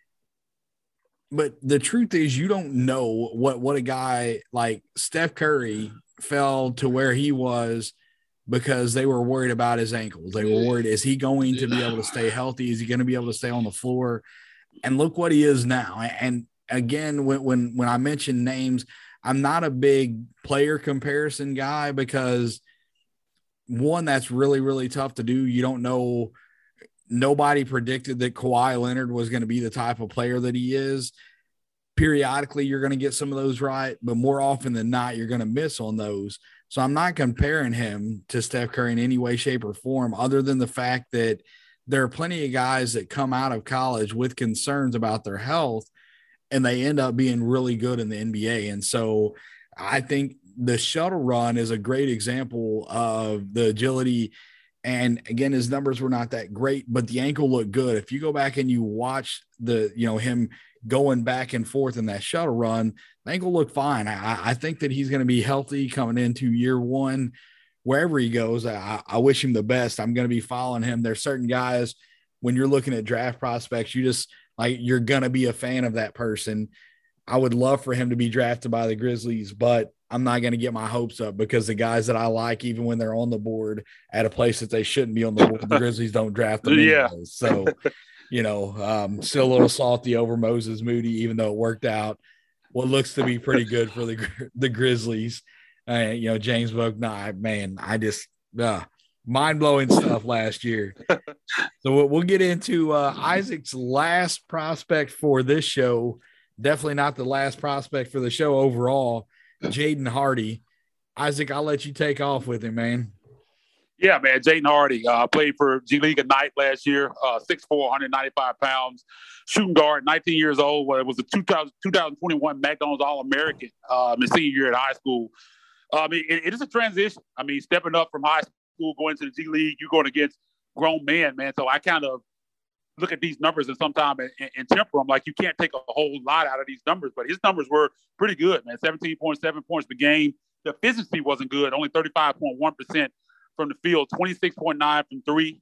but the truth is you don't know what a guy like Steph Curry fell to where he was because they were worried about his ankles. They were worried, is he going to be able to stay healthy? Is he going to be able to stay on the floor? And look what he is now. And again, when I mention names, I'm not a big player comparison guy because one, that's really, really tough to do. You don't know. Nobody predicted that Kawhi Leonard was going to be the type of player that he is. Periodically, you're going to get some of those right, but more often than not, you're going to miss on those. So I'm not comparing him to Steph Curry in any way, shape, or form, other than the fact that there are plenty of guys that come out of college with concerns about their health, and they end up being really good in the NBA. And so I think the shuttle run is a great example of the agility. And again, his numbers were not that great, but the ankle looked good. If you go back and you watch him going back and forth in that shuttle run, the ankle looked fine. I think that he's going to be healthy coming into year one. Wherever he goes, I wish him the best. I'm going to be following him. There's certain guys, when you're looking at draft prospects, you're going to be a fan of that person. I would love for him to be drafted by the Grizzlies, but I'm not going to get my hopes up because the guys that I like, even when they're on the board at a place that they shouldn't be on the board, the Grizzlies don't draft them. Yeah. Anyways. So, still a little salty over Moses Moody, even though it worked out what looks to be pretty good for the Grizzlies. James Bouknight, man, I just mind-blowing stuff last year. So we'll get into Isaac's last prospect for this show. Definitely not the last prospect for the show overall, Jaden Hardy. Isaac, I'll let you take off with him, man. Yeah, man, Jaden Hardy played for G League Ignite last year, 6'4", 195 pounds, shooting guard, 19 years old. Well, it was a 2021 McDonald's All-American his senior year at high school. It is a transition. Stepping up from high school, going to the G League, you're going against grown men, man. So I kind of look at these numbers and sometimes and temper them. Like, you can't take a whole lot out of these numbers, but his numbers were pretty good, man. 17.7 points per game. The efficiency wasn't good, only 35.1% from the field, 26.9 from three,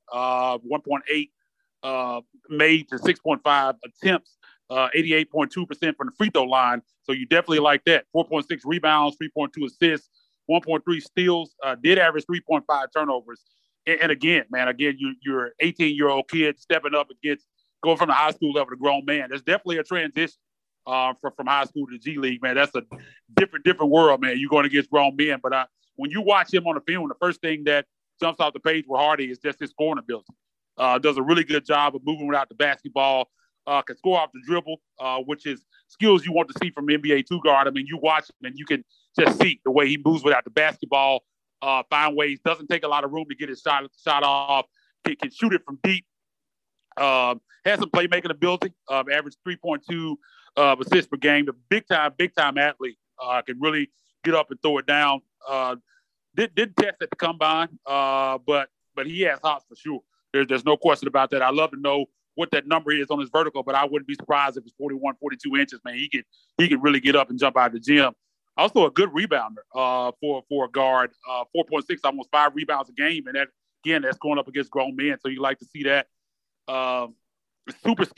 1.8 made to 6.5 attempts, 88.2% from the free throw line. So you definitely like that. 4.6 rebounds, 3.2 assists, 1.3 steals, did average 3.5 turnovers. And again, you're an 18-year-old kid stepping up against going from the high school level to grown man. There's definitely a transition from high school to G League, man. That's a different world, man. You're going against grown men. But when you watch him on the film, the first thing that jumps off the page with Hardy is just his scoring ability. Does a really good job of moving without the basketball, can score off the dribble, which is skills you want to see from an NBA two guard. You watch him and you can just see the way he moves without the basketball, find ways, doesn't take a lot of room to get his shot off, can shoot it from deep, has some playmaking ability, average 3.2 assists per game. The big time athlete, can really get up and throw it down. Didn't test at the combine, but he has hops for sure. There's no question about that. I'd love to know what that number is on his vertical, but I wouldn't be surprised if it's 41, 42 inches, man. He can really get up and jump out of the gym. Also a good rebounder for a guard, 4.6, almost 5 rebounds a game. And that's going up against grown men. So you like to see that. Super skill,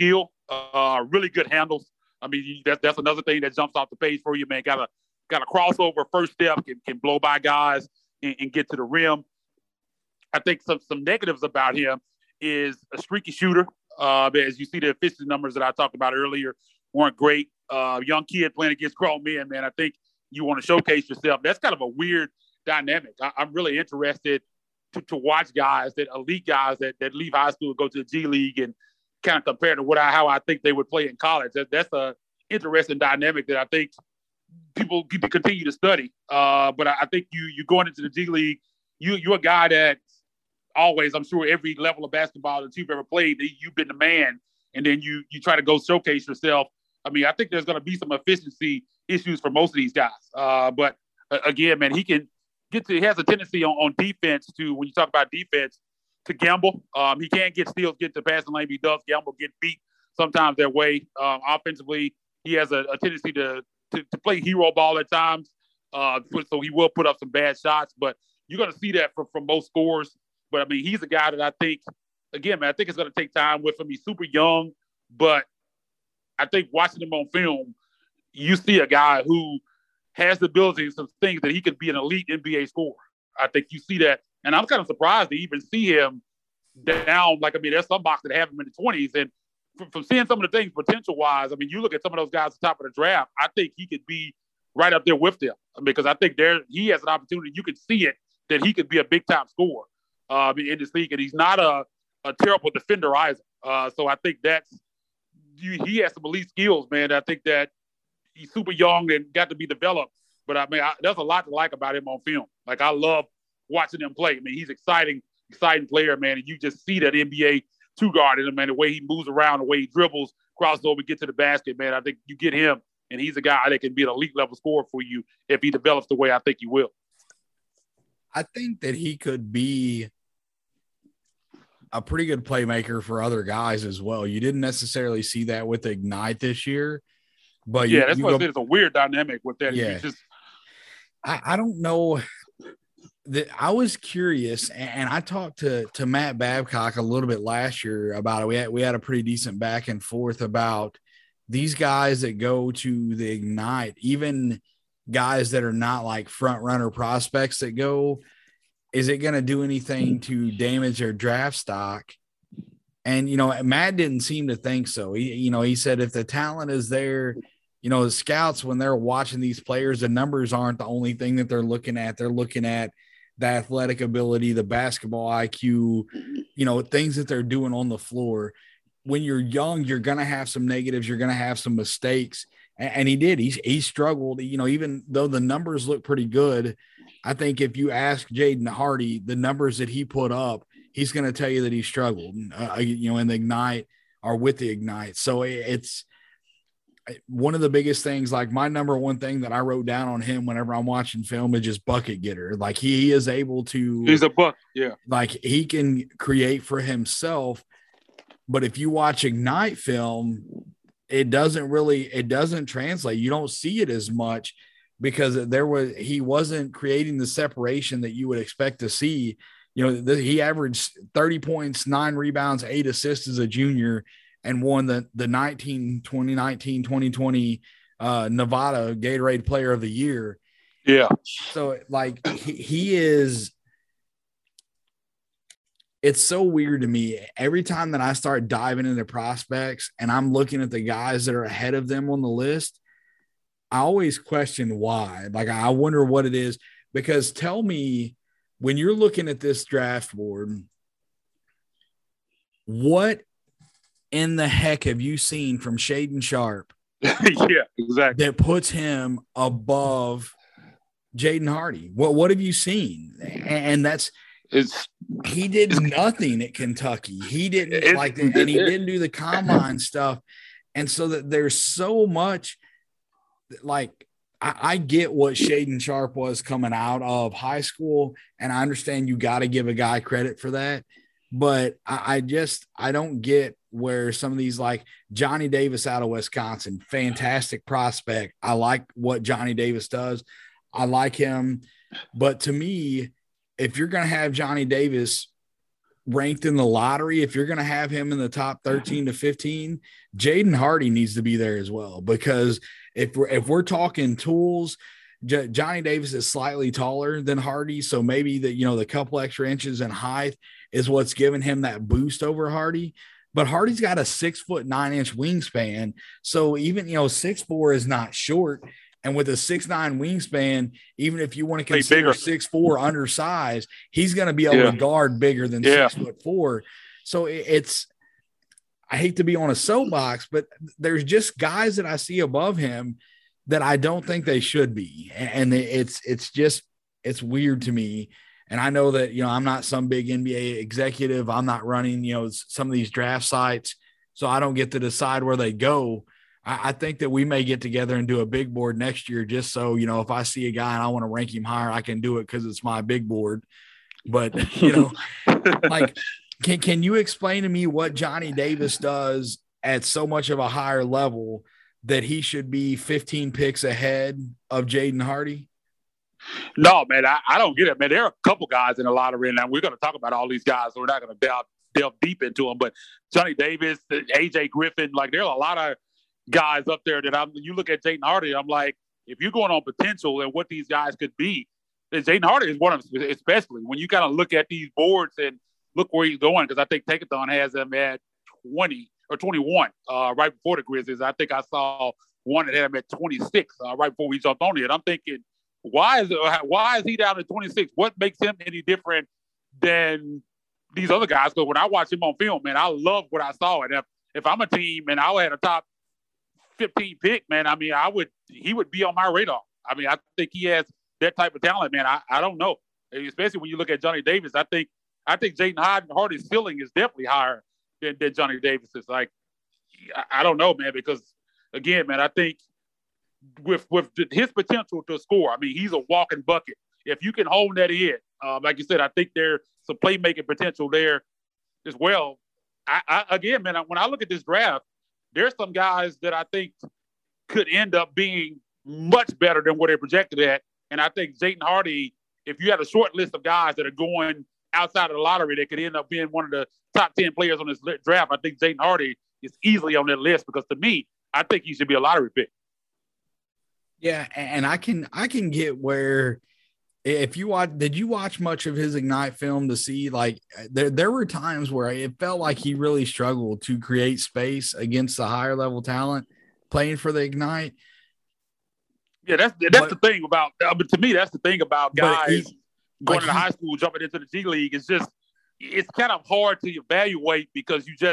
really good handles. I mean, that's another thing that jumps off the page for you, man. Got a crossover first step, can blow by guys and get to the rim. I think some negatives about him is a streaky shooter. As you see, the efficiency numbers that I talked about earlier weren't great. Young kid playing against grown men, man. I think you want to showcase yourself. That's kind of a weird dynamic. I'm really interested to watch guys, elite guys that leave high school and go to the G League and kind of compare to how I think they would play in college. That's a interesting dynamic that I think people need to continue to study. But I think you going into the G League, you're a guy that always, I'm sure every level of basketball that you've ever played, you've been the man, and then you try to go showcase yourself. I mean, I think there's going to be some efficiency issues for most of these guys. But again, man, he has a tendency on defense to, when you talk about defense, to gamble. He can't get steals, get to passing lane. He does gamble, get beat sometimes that way. Offensively, he has a tendency to play hero ball at times. So he will put up some bad shots, but you're going to see that from most scorers. But I mean, he's a guy that I think, again, man, I think it's going to take time with him. He's super young, but I think watching him on film, you see a guy who has the ability and some things that he could be an elite NBA scorer. I think you see that. And I'm kind of surprised to even see him down. Like, I mean, there's some mocks that have him in the 20s. And from seeing some of the things potential-wise, I mean, you look at some of those guys at the top of the draft, I think he could be right up there with them. Because I think he has an opportunity. You could see it, that he could be a big-time scorer in this league. And he's not a terrible defender either. So I think he has some elite skills, man. I think that he's super young and got to be developed. But, I mean, there's a lot to like about him on film. Like, I love watching him play. I mean, he's exciting player, man. And you just see that NBA two-guard in him, man, the way he moves around, the way he dribbles, crosses over, get to the basket, man. I think you get him, and he's a guy that can be an elite-level scorer for you if he develops the way I think he will. I think that he could be a pretty good playmaker for other guys as well. You didn't necessarily see that with Ignite this year. But yeah, that's what I said. It's a weird dynamic with that. Yeah. I don't know. I was curious, and I talked to Matt Babcock a little bit last year about it. We had a pretty decent back and forth about these guys that go to the Ignite, even guys that are not like front runner prospects that go. Is it going to do anything to damage their draft stock? And, Matt didn't seem to think so. He said if the talent is there, the scouts, when they're watching these players, the numbers aren't the only thing that they're looking at. They're looking at the athletic ability, the basketball IQ, things that they're doing on the floor. When you're young, you're going to have some negatives. You're going to have some mistakes. And he did. He struggled, even though the numbers look pretty good. I think if you ask Jaden Hardy, the numbers that he put up, he's going to tell you that he struggled, in the Ignite or with the Ignite. So it's one of the biggest things. Like, my number one thing that I wrote down on him whenever I'm watching film is just bucket getter. Like, he is able to – he's a buck, yeah. Like, he can create for himself. But if you watch Ignite film, it doesn't translate. You don't see it as much because he wasn't creating the separation that you would expect to see. He averaged 30 points, 9 rebounds, 8 assists as a junior, and won the 2019-2020 Nevada Gatorade Player of the Year. Yeah. So, like, he is – it's so weird to me. Every time that I start diving into prospects and I'm looking at the guys that are ahead of them on the list, I always question why. Like, I wonder what it is. Because tell me, when you're looking at this draft board, what in the heck have you seen from Shaedon Sharpe? Yeah, exactly. That puts him above Jaden Hardy. What have you seen? And he did nothing at Kentucky. He didn't and he didn't do the combine stuff. And so that there's so much, like, I get what Shaedon Sharpe was coming out of high school, and I understand you got to give a guy credit for that. But I don't get where some of these, like Johnny Davis out of Wisconsin, fantastic prospect. I like what Johnny Davis does. I like him. But to me, if you're going to have Johnny Davis ranked in the lottery, if you're going to have him in the top 13 to 15, Jaden Hardy needs to be there as well, because if we're talking tools, Johnny Davis is slightly taller than Hardy, so maybe the couple extra inches in height is what's giving him that boost over Hardy. But Hardy's got a 6'9" wingspan, so even 6'4" is not short. And with a 6'9" wingspan, even if you want to consider 6'4" undersized, he's going to be able to guard bigger than 6'4". So I hate to be on a soapbox, but there's just guys that I see above him that I don't think they should be. And it's weird to me. And I know that, I'm not some big NBA executive. I'm not running, some of these draft sites, so I don't get to decide where they go. I think that we may get together and do a big board next year, just so, if I see a guy and I want to rank him higher, I can do it because it's my big board. But, like, can you explain to me what Johnny Davis does at so much of a higher level that he should be 15 picks ahead of Jaden Hardy? No, man, I don't get it, man. There are a couple guys in the lottery, and we're going to talk about all these guys, so we're not going to delve deep into them. But Johnny Davis, AJ Griffin, like, there are a lot of guys up there that you look at Jaden Hardy, I'm like, if you're going on potential and what these guys could be, then Jaden Hardy is one of them, especially when you kind of look at these boards and look where he's going, because I think Tankathon has him at 20 or 21 right before the Grizzlies. I think I saw one that had him at 26 right before we jumped on it. I'm thinking, why is he down at 26? What makes him any different than these other guys? Because when I watch him on film, man, I love what I saw. And if I'm a team and I had a top 15 pick, man, I mean, he would be on my radar. I mean, I think he has that type of talent, man. I don't know, especially when you look at Johnny Davis. I think Jaden Hardy's ceiling is definitely higher than Johnny Davis is. Like, I don't know, man, because again, man, I think with his potential to score, I mean, he's a walking bucket. If you can hold that in, like you said, I think there's some playmaking potential there as well. Again, man, when I look at this draft, there's some guys that I think could end up being much better than what they're projected at. And I think Jaden Hardy, if you had a short list of guys that are going outside of the lottery that could end up being one of the top 10 players on this draft, I think Jaden Hardy is easily on that list, because to me, I think he should be a lottery pick. Yeah, and I can get where, if you did you watch much of his Ignite film to see, like, there were times where it felt like he really struggled to create space against the higher level talent playing for the Ignite. Yeah, that's the thing about, but to me, that's the thing about guys going to high school, jumping into the G League. It's kind of hard to evaluate, because you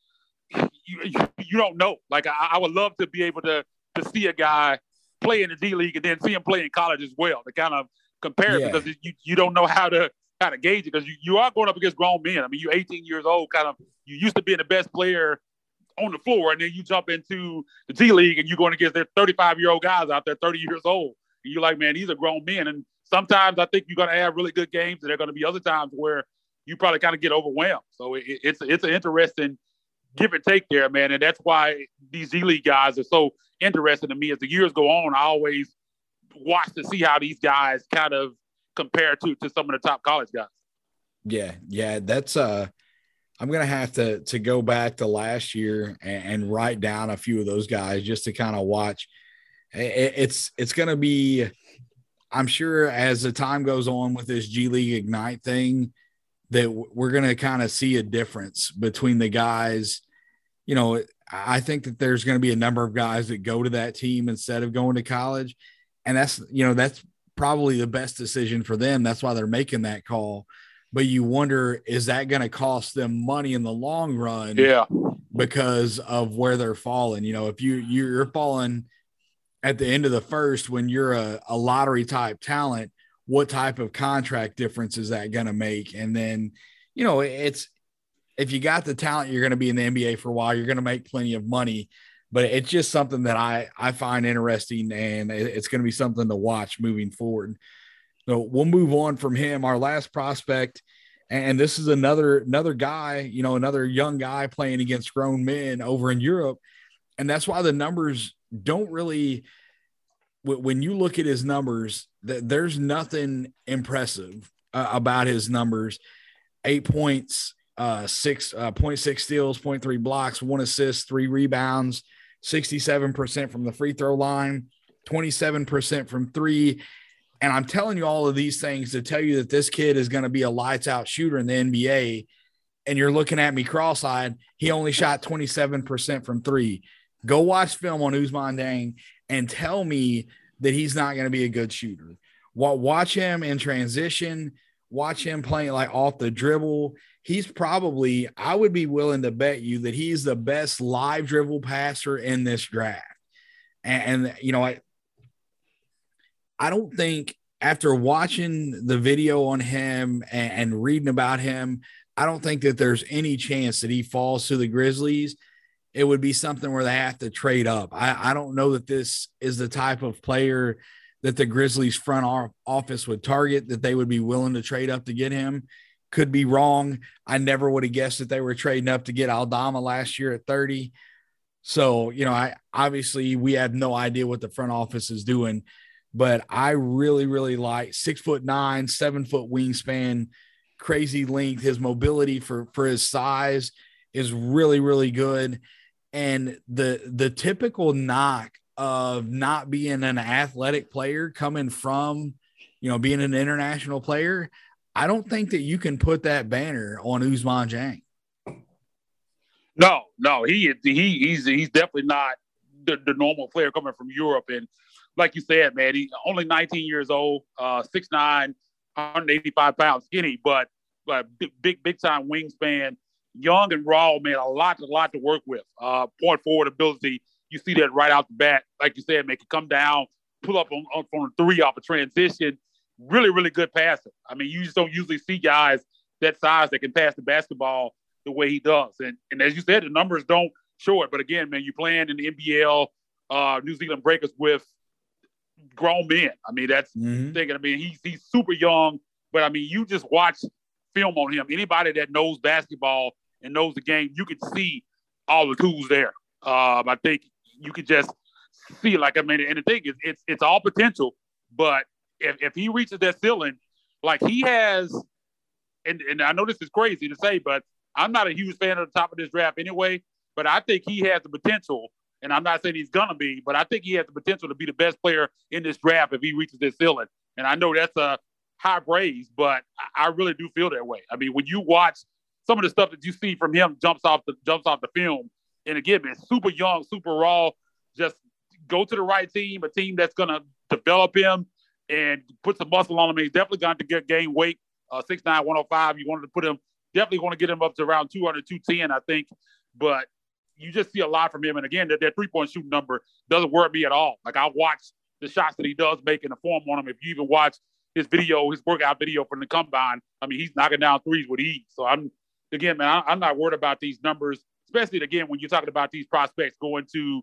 don't know. Like, I would love to be able to see a guy play in the D League and then see him play in college as well, to kind of compare it, because you don't know how to gauge it, because you are going up against grown men. I mean, you're 18 years old, you used to being the best player on the floor, and then you jump into the G League and you're going against their 35-year-old guys out there, 30 years old. And you're like, man, these are grown men. And sometimes I think you're going to have really good games, and there are going to be other times where you probably kind of get overwhelmed. So it's an interesting give and take there, man. And that's why these G League guys are so interesting to me. As the years go on, I always watch to see how these guys kind of compare to some of the top college guys. Yeah. That's I'm going to have to go back to last year and write down a few of those guys just to kind of watch. It's going to be, I'm sure, as the time goes on with this G League Ignite thing, that we're going to kind of see a difference between the guys. You know, I think that there's going to be a number of guys that go to that team instead of going to college. And that's probably the best decision for them. That's why they're making that call. But you wonder, is that going to cost them money in the long run? Yeah. Because of where they're falling. You know, if you're falling at the end of the first when you're a lottery type talent, what type of contract difference is that going to make? And then, you know, it's, if you got the talent, you're going to be in the NBA for a while, you're going to make plenty of money. But it's just something that I find interesting, and it's going to be something to watch moving forward. So we'll move on from him. Our last prospect, and this is another guy, you know, another young guy playing against grown men over in Europe. And that's why the numbers don't really, when you look at his numbers, there's nothing impressive about his numbers. 8 points 0.6 steals, 0.3 blocks, 1 assist, 3 rebounds, 67% from the free throw line, 27% from 3. And I'm telling you all of these things to tell you that this kid is going to be a lights out shooter in the NBA. And you're looking at me cross-eyed. He only shot 27% from 3. Go watch film on Ousmane Dieng and tell me that he's not going to be a good shooter. Watch him in transition. Watch him playing like off the dribble. He's probably, I would be willing to bet you that he's the best live dribble passer in this draft. And you know, I don't think after watching the video on him and reading about him, I don't think that there's any chance that he falls to the Grizzlies. It would be something where they have to trade up. I don't know that this is the type of player that the Grizzlies front office would target, that they would be willing to trade up to get him. Could be wrong. I never would have guessed that they were trading up to get Aldama last year at 30. So, you know, obviously we have no idea what the front office is doing, but I really, really like 6'9", 7-foot wingspan, crazy length. His mobility for his size is really, really good. And the typical knock of not being an athletic player coming from, you know, being an international player, I don't think that you can put that banner on Ousmane Dieng. No, he's definitely not the normal player coming from Europe. And like you said, man, he's only 19 years old, 6'9", 185 pounds, skinny, but big time wingspan, young and raw, man, a lot to work with. Point forward ability, you see that right out the bat. Like you said, make it come down, pull up on a 3 off a transition. Really, really good passer. I mean, you just don't usually see guys that size that can pass the basketball the way he does. And as you said, the numbers don't show it. But again, man, you're playing in the NBL, New Zealand Breakers with grown men. I mean, that's thinking. I mean, he's super young, but I mean, you just watch film on him. Anybody that knows basketball and knows the game, you can see all the tools there. I think you could just see, like, I mean, and the thing is, it's all potential, but if he reaches that ceiling, like he has, and I know this is crazy to say, but I'm not a huge fan of the top of this draft anyway, but I think he has the potential, and I'm not saying he's going to be, but I think he has the potential to be the best player in this draft if he reaches this ceiling. And I know that's a high praise, but I really do feel that way. I mean, when you watch some of the stuff that you see from him jumps off the film, and again, man, super young, super raw, just go to the right team, a team that's going to develop him and put some muscle on him. He's definitely going to gain weight, 6'9", 105. You wanted to put him, definitely want to get him up to around 200, 210, I think. But you just see a lot from him. And again, that 3-point shooting number doesn't worry me at all. Like, I watch the shots that he does make and the form on him. If you even watch his workout video from the combine, I mean, he's knocking down threes with ease. So I'm not worried about these numbers, especially, again, when you're talking about these prospects going to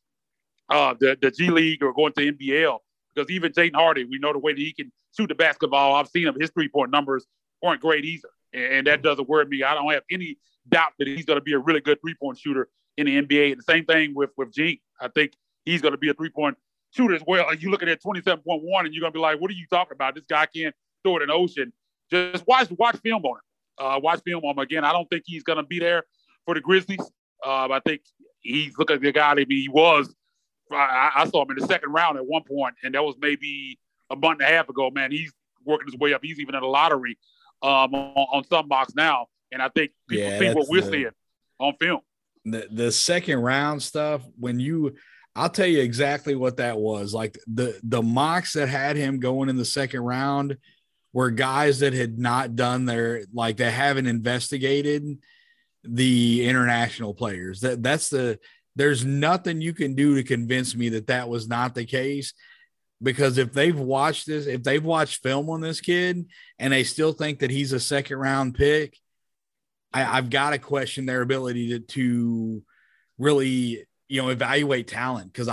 the G League or going to NBL. Because even Jaden Hardy, we know the way that he can shoot the basketball. I've seen him. His 3-point numbers aren't great either. And that doesn't worry me. I don't have any doubt that he's going to be a really good 3-point shooter in the NBA. And the same thing with Gene. I think he's going to be a 3-point shooter as well. Like, you look at that 27.1 and you're going to be like, what are you talking about? This guy can't throw it in the ocean. Just watch film on him. Watch film on him. Again, I don't think he's going to be there for the Grizzlies. I think he's looking at the guy that he was. I saw him in the second round at one point, and that was maybe a month and a half ago. Man, he's working his way up. He's even in the lottery on some mocks now, and I think people see what we're seeing on film. The second round stuff, I'll tell you exactly what that was. Like, the mocks that had him going in the second round were guys that had not done they haven't investigated the international players. There's nothing you can do to convince me that was not the case, because if they've watched film on this kid and they still think that he's a second round pick, I've got to question their ability to really, evaluate talent. Cause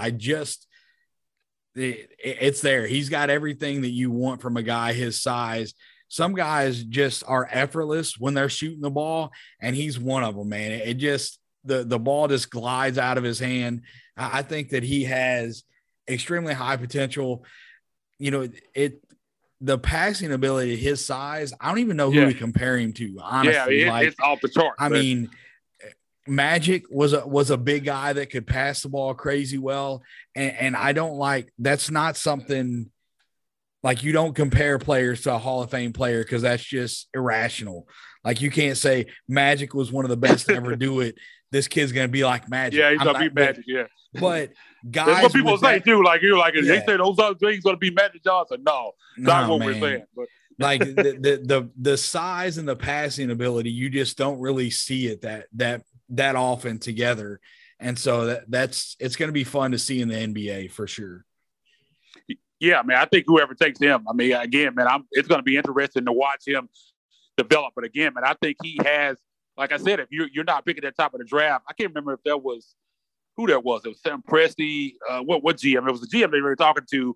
it's there. He's got everything that you want from a guy his size. Some guys just are effortless when they're shooting the ball, and he's one of them, man. It just, the ball just glides out of his hand. I think that he has extremely high potential. the passing ability, his size, I don't even know who to compare him to, honestly. Yeah, it's off the chart. I mean, Magic was a big guy that could pass the ball crazy well. And I don't like, that's not something like, you don't compare players to a Hall of Fame player because that's just irrational. Like, you can't say Magic was one of the best to ever do it. This kid's going to be like Magic. Yeah, he's going to be Magic, yeah. But guys, that's what people say too. Like, you're like, they say those other things going to be Magic Johnson. No, not what we're saying. But like the size and the passing ability, you just don't really see it that often together. And so it's going to be fun to see in the NBA for sure. Yeah, man, I think whoever takes him, I mean, again, man, it's going to be interesting to watch him develop. But again, man, I think he has, like I said, if you're not picking at the top of the draft, I can't remember if that was who that was. It was Sam Presti. What GM? It was the GM they were talking to,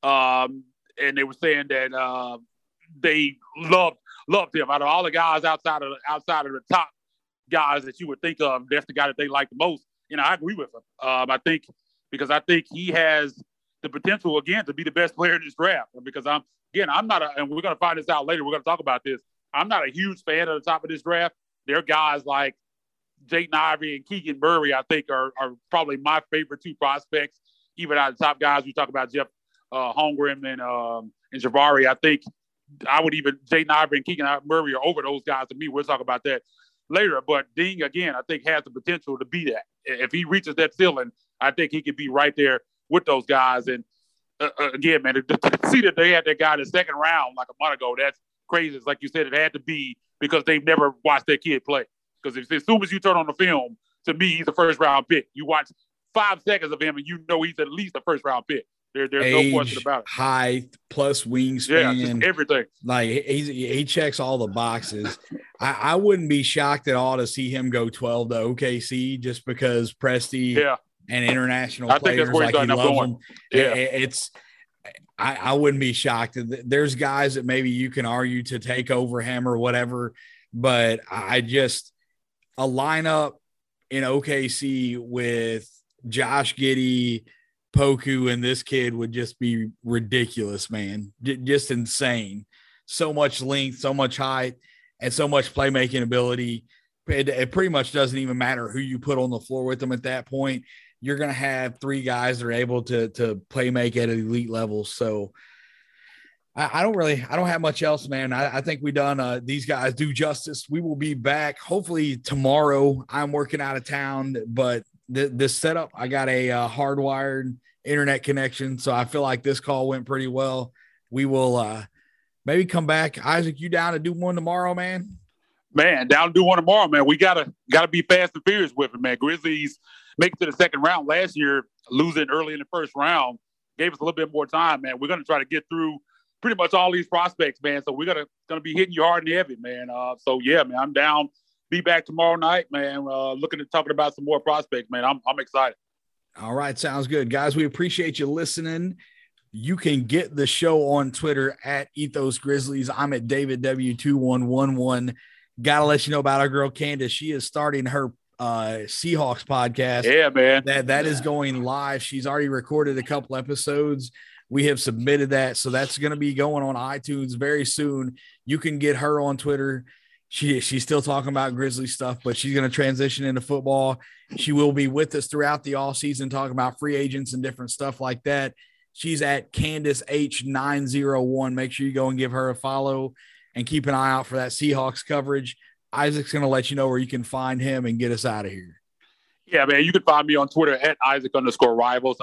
and they were saying that they loved him. Out of all the guys outside of the top guys that you would think of, that's the guy that they like the most. You know, I agree with him. I think he has the potential again to be the best player in this draft. Because I'm not and we're going to find this out later. We're going to talk about this. I'm not a huge fan of the top of this draft. There are guys like Jaden Ivey and Keegan Murray, I think, are probably my favorite two prospects. Even out of the top guys, we talk about Jeff Holmgren and Jabari. I think I would even Jaden Ivey and Keegan Murray are over those guys to me. We'll talk about that later. But Ding, again, I think has the potential to be that. If he reaches that ceiling, I think he could be right there with those guys. And again, man, to see that they had that guy in the second round like a month ago, that's crazy. It's like you said, it had to be because they've never watched their kid play. Because as soon as you turn on the film, to me, he's a first-round pick. You watch 5 seconds of him, and you know he's at least a first-round pick. There's age, no question about it. Height plus wingspan, just everything. Like he checks all the boxes. I wouldn't be shocked at all to see him go 12 to OKC just because Presti and international players like he loves them. Yeah. I wouldn't be shocked. There's guys that maybe you can argue to take over him or whatever, but a lineup in OKC with Josh Giddey, Poku, and this kid would just be ridiculous, man. Just insane. So much length, so much height, and so much playmaking ability. It pretty much doesn't even matter who you put on the floor with them at that point. You're going to have 3 guys that are able to play make at an elite level. So I don't have much else, man. I think we done these guys do justice. We will be back hopefully tomorrow. I'm working out of town, but this setup, I got a hardwired internet connection. So I feel like this call went pretty well. We will maybe come back. Isaac, you down to do one tomorrow, man? Man, down to do one tomorrow, man. We gotta be fast and furious with it, man. Grizzlies make it to the second round last year, losing early in the first round, gave us a little bit more time, man. We're gonna try to get through pretty much all these prospects, man. So we're gonna be hitting you hard and heavy, man. So yeah, man, I'm down. Be back tomorrow night, man. Looking at talking about some more prospects, man. I'm excited. All right, sounds good, guys. We appreciate you listening. You can get the show on Twitter at Ethos Grizzlies. I'm at David W2111. Gotta let you know about our girl Candace. She is starting her Seahawks podcast. Yeah, man. That is going live. She's already recorded a couple episodes. We have submitted that, so that's going to be going on iTunes very soon. You can get her on Twitter. She's still talking about Grizzly stuff, but she's going to transition into football. She will be with us throughout the all season, talking about free agents and different stuff like that. She's at Candace H901. Make sure you go and give her a follow and keep an eye out for that Seahawks coverage. Isaac's going to let you know where you can find him and get us out of here. Yeah, man, you can find me on Twitter at Isaac_Rivals,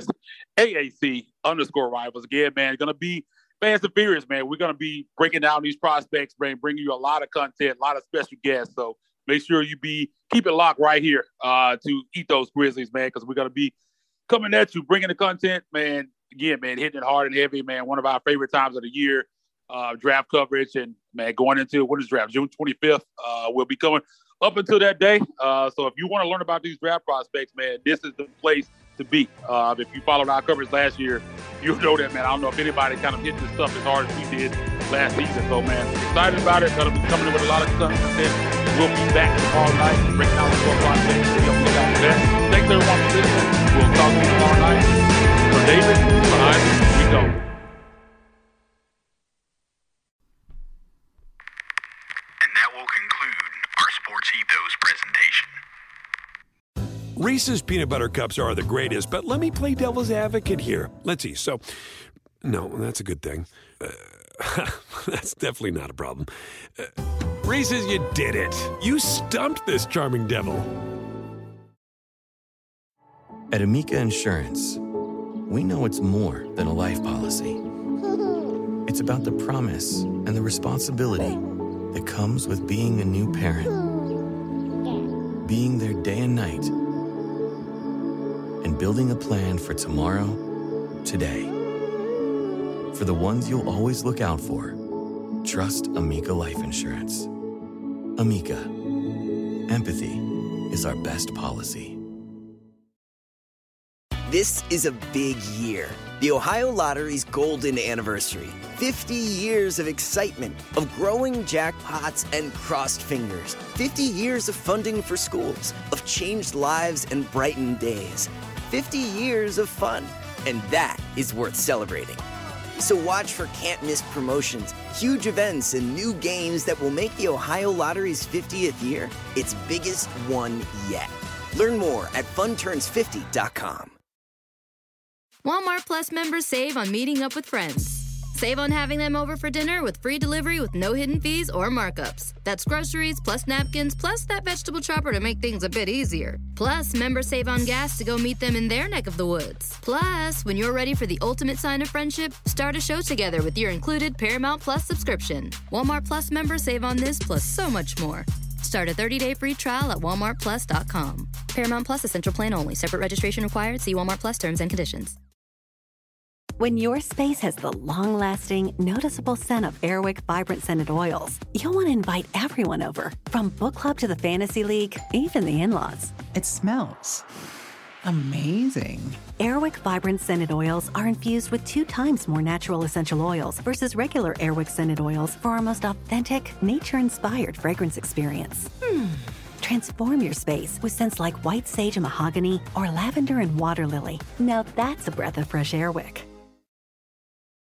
ISAAC_Rivals. Again, man, it's going to be fast and furious, man. We're going to be breaking down these prospects, man, bringing you a lot of content, a lot of special guests. So make sure you keep it locked right here to Ethos Grizzlies, man, because we're going to be coming at you, bringing the content, man. Again, man, hitting it hard and heavy, man. One of our favorite times of the year, draft coverage. And, man, going into what is draft? June 25th. We'll be coming up until that day. So if you want to learn about these draft prospects, man, this is the place to be. If you followed our coverage last year, you'll know that, man. I don't know if anybody kind of hit this stuff as hard as we did last season. So, man, excited about it. Going to be coming in with a lot of content. We'll be back tomorrow night, breaking down the prospects. Thanks, everyone, for listening. We'll talk to you tomorrow night. For David, for Isaac, we go. Reese's peanut butter cups are the greatest, but let me play devil's advocate here. Let's see. So, no, that's a good thing. That's definitely not a problem. Reese's, you did it. You stumped this charming devil. At Amica Insurance, we know it's more than a life policy. It's about the promise and the responsibility that comes with being a new parent. Being there day and night. And building a plan for tomorrow, today. For the ones you'll always look out for, trust Amica Life Insurance. Amica. Empathy is our best policy. This is a big year. The Ohio Lottery's golden anniversary. 50 years of excitement, of growing jackpots and crossed fingers. 50 years of funding for schools, of changed lives and brightened days. 50 years of fun, and that is worth celebrating. So watch for can't-miss promotions, huge events, and new games that will make the Ohio Lottery's 50th year its biggest one yet. Learn more at funturns50.com. Walmart Plus members save on meeting up with friends. Save on having them over for dinner with free delivery with no hidden fees or markups. That's groceries, plus napkins, plus that vegetable chopper to make things a bit easier. Plus, members save on gas to go meet them in their neck of the woods. Plus, when you're ready for the ultimate sign of friendship, start a show together with your included Paramount Plus subscription. Walmart Plus members save on this plus so much more. Start a 30-day free trial at walmartplus.com. Paramount Plus Essential Plan only. Separate registration required. See Walmart Plus terms and conditions. When your space has the long-lasting, noticeable scent of Airwick Vibrant Scented Oils, you'll want to invite everyone over, from book club to the fantasy league, even the in-laws. It smells amazing. Airwick Vibrant Scented Oils are infused with 2 times more natural essential oils versus regular Airwick Scented Oils for our most authentic, nature-inspired fragrance experience. Transform your space with scents like white sage and mahogany or lavender and water lily. Now that's a breath of fresh Airwick.